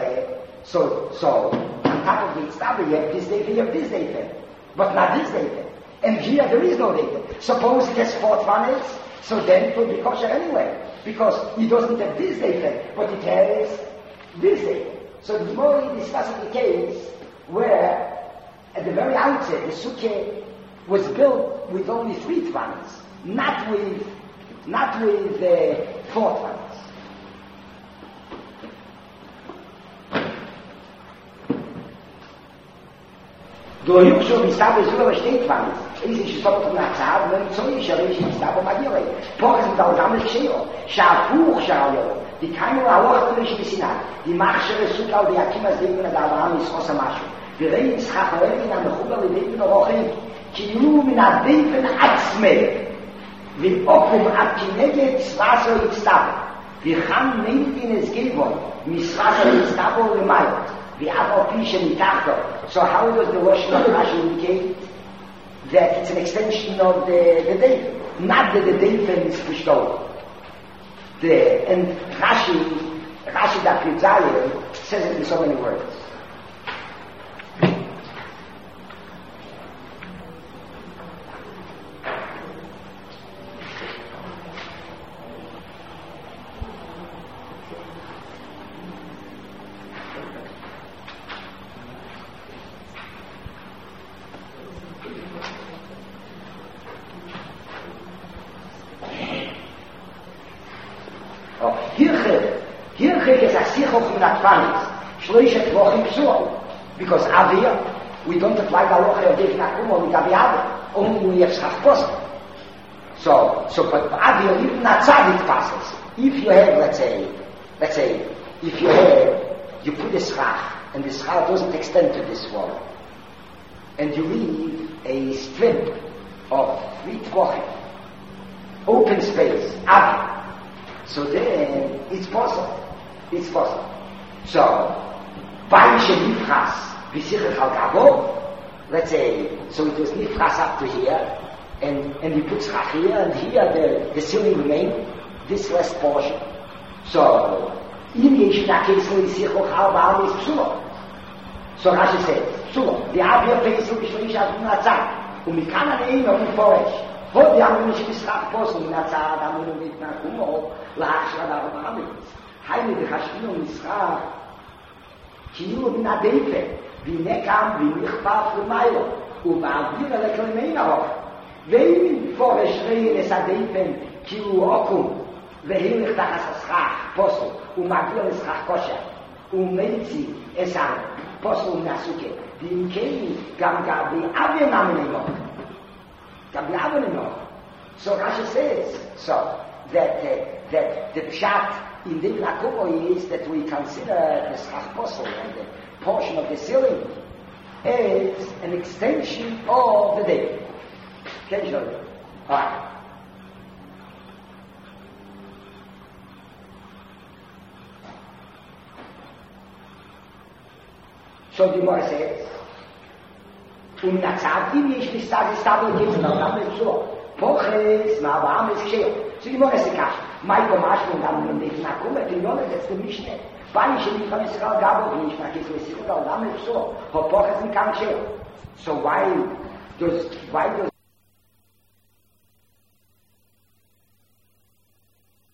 [SPEAKER 3] on top of the itztabe you have this data, but not this data. And here there is no data. Suppose it has 4 trams, so then it will be kosher anyway, because it doesn't have this data, but it has this data. So the more we discuss the case where at the very outset the sukkah was built with only 3 trams, not with 4 trams. Do you show me stable zero state trams? Is it stop from that side? When so you shall be stable magire. Pork is down damage sheo. Shafuch shao. Die keine Rauch durch die Sinat. Die Machshere Sukau die Akima Segen da Abraham ist Osamashu. Wir reden es Rafael in der Chuber Leben Rochen. Kilu min adefen atzme. Mit Okum Akimege Zwaso Itztab. Wir haben nicht in es Gebon. Miswaso Itztabo Remait. We have our Pisha Mitachto. So how does the washing of Rashi indicate that it's an extension of the day? Not that the day is gestolen. And Rashi that Pizzayim says it in so many words. Because Avir, we don't apply the law of Dev Nakumo with Aviyad, only we have Schach. So, but Avir, even not Tzadik passes. If you have, let's say, if you put a Schach, and the Schach doesn't extend to this wall, and you leave a strip of 3 tvochim, open space, Avir, so then it's possible. So, by Shemifras, Visichel Chalgabo, let's say, so it was Nifras up to here, and he puts Schach here, and here the ceiling remained, this last portion. So, in Yeshina case, Visichel Chalgabo is Psulo. So Rashi says, Psulo, the Avir Pesel Bishlish Adun Natzah, Umikana Neino Miforesh, Hod Yamun Shemishach Posel, Natzah, Amun Mikna Kumo, Lahashra Darabamit, Haile de Hashkino Mischach, כאילו מן הדייפה, והנה קם ונכפף למיילו, ובאוויר לקלמי נרוך. ואם פורש ראי הדייפן, כאילו עוקום, והילך תחס הסכח, פוסל, ומגיע לסכח כושר, ומייצי אסר, פוסל ומנסוקה. ואם כן, גם גבי אבי נמננו. So Rashi says, that the pshat in the Nakumo is that we consider the Schach Posel and the portion of the ceiling as an extension of the day. Can you show me? Alright. So the Gemara says, Natzad, אם יש מסתד, הסתד לגזם, גם בצור. פוחס, מהבעם is ksheyo. So the Gemara says, Michael Mashman dann in den Nakume, die Jonne, das ist der Mischne. Weil ich nicht von Israel gab, wie ich nach Israel, dann ist so. Hopoches in Kamcheo. So why does